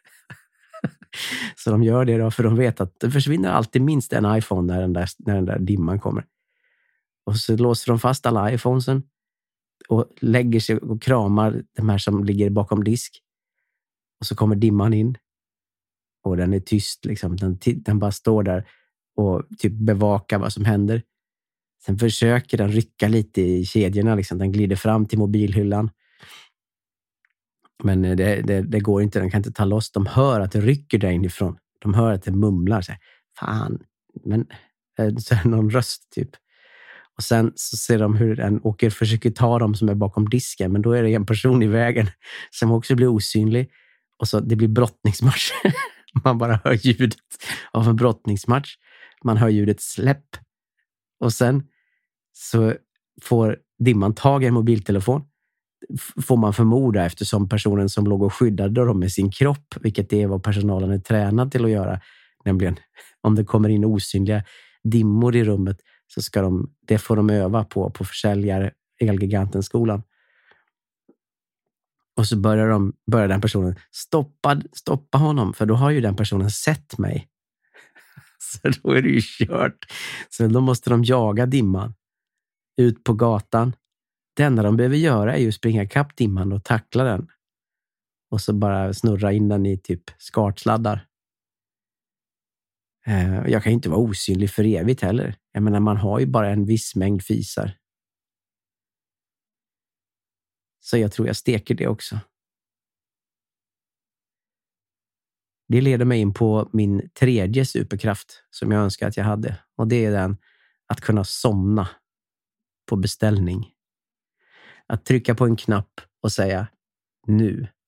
Så de gör det då, för de vet att det försvinner alltid minst en iPhone när den där, när den där dimman kommer. Och så låser de fast alla iPhonesen och lägger sig och kramar de här som ligger bakom disk. Och så kommer dimman in. Och den är tyst liksom. Den, den bara står där och typ bevakar vad som händer. Sen försöker den rycka lite i kedjorna liksom. Den glider fram till mobilhyllan. Men det, det, det går inte. Den kan inte ta loss. De hör att det rycker där inifrån. De hör att det mumlar så här, fan. Men så är det någon röst typ. Och sen så ser de hur den åker, försöker ta dem som är bakom disken. Men då är det en person i vägen som också blir osynlig. Och så det blir brottningsmatch. Man bara hör ljudet av en brottningsmatch. Man hör ljudet släpp. Och sen så får dimman tag i en mobiltelefon. Får man förmoda, eftersom personen som låg och skyddade dem med sin kropp, vilket är vad personalen är tränad till att göra, nämligen om det kommer in osynliga dimmor i rummet, så ska de, det får de öva på på försäljare Elgiganten-skolan. Och så börjar, de, börjar den personen stoppa, stoppa honom, för då har ju den personen sett mig. Så då är det ju kört. Så då måste de jaga dimman ut på gatan. Det enda de behöver göra är ju springa kapp dimman och tackla den. Och så bara snurra in den i typ skartsladdar. Jag kan ju inte vara osynlig för evigt heller. Jag menar, man har ju bara en viss mängd fisar. Så jag tror jag steker det också. Det leder mig in på min tredje superkraft som jag önskar att jag hade. Och det är den att kunna somna på beställning. Att trycka på en knapp och säga nu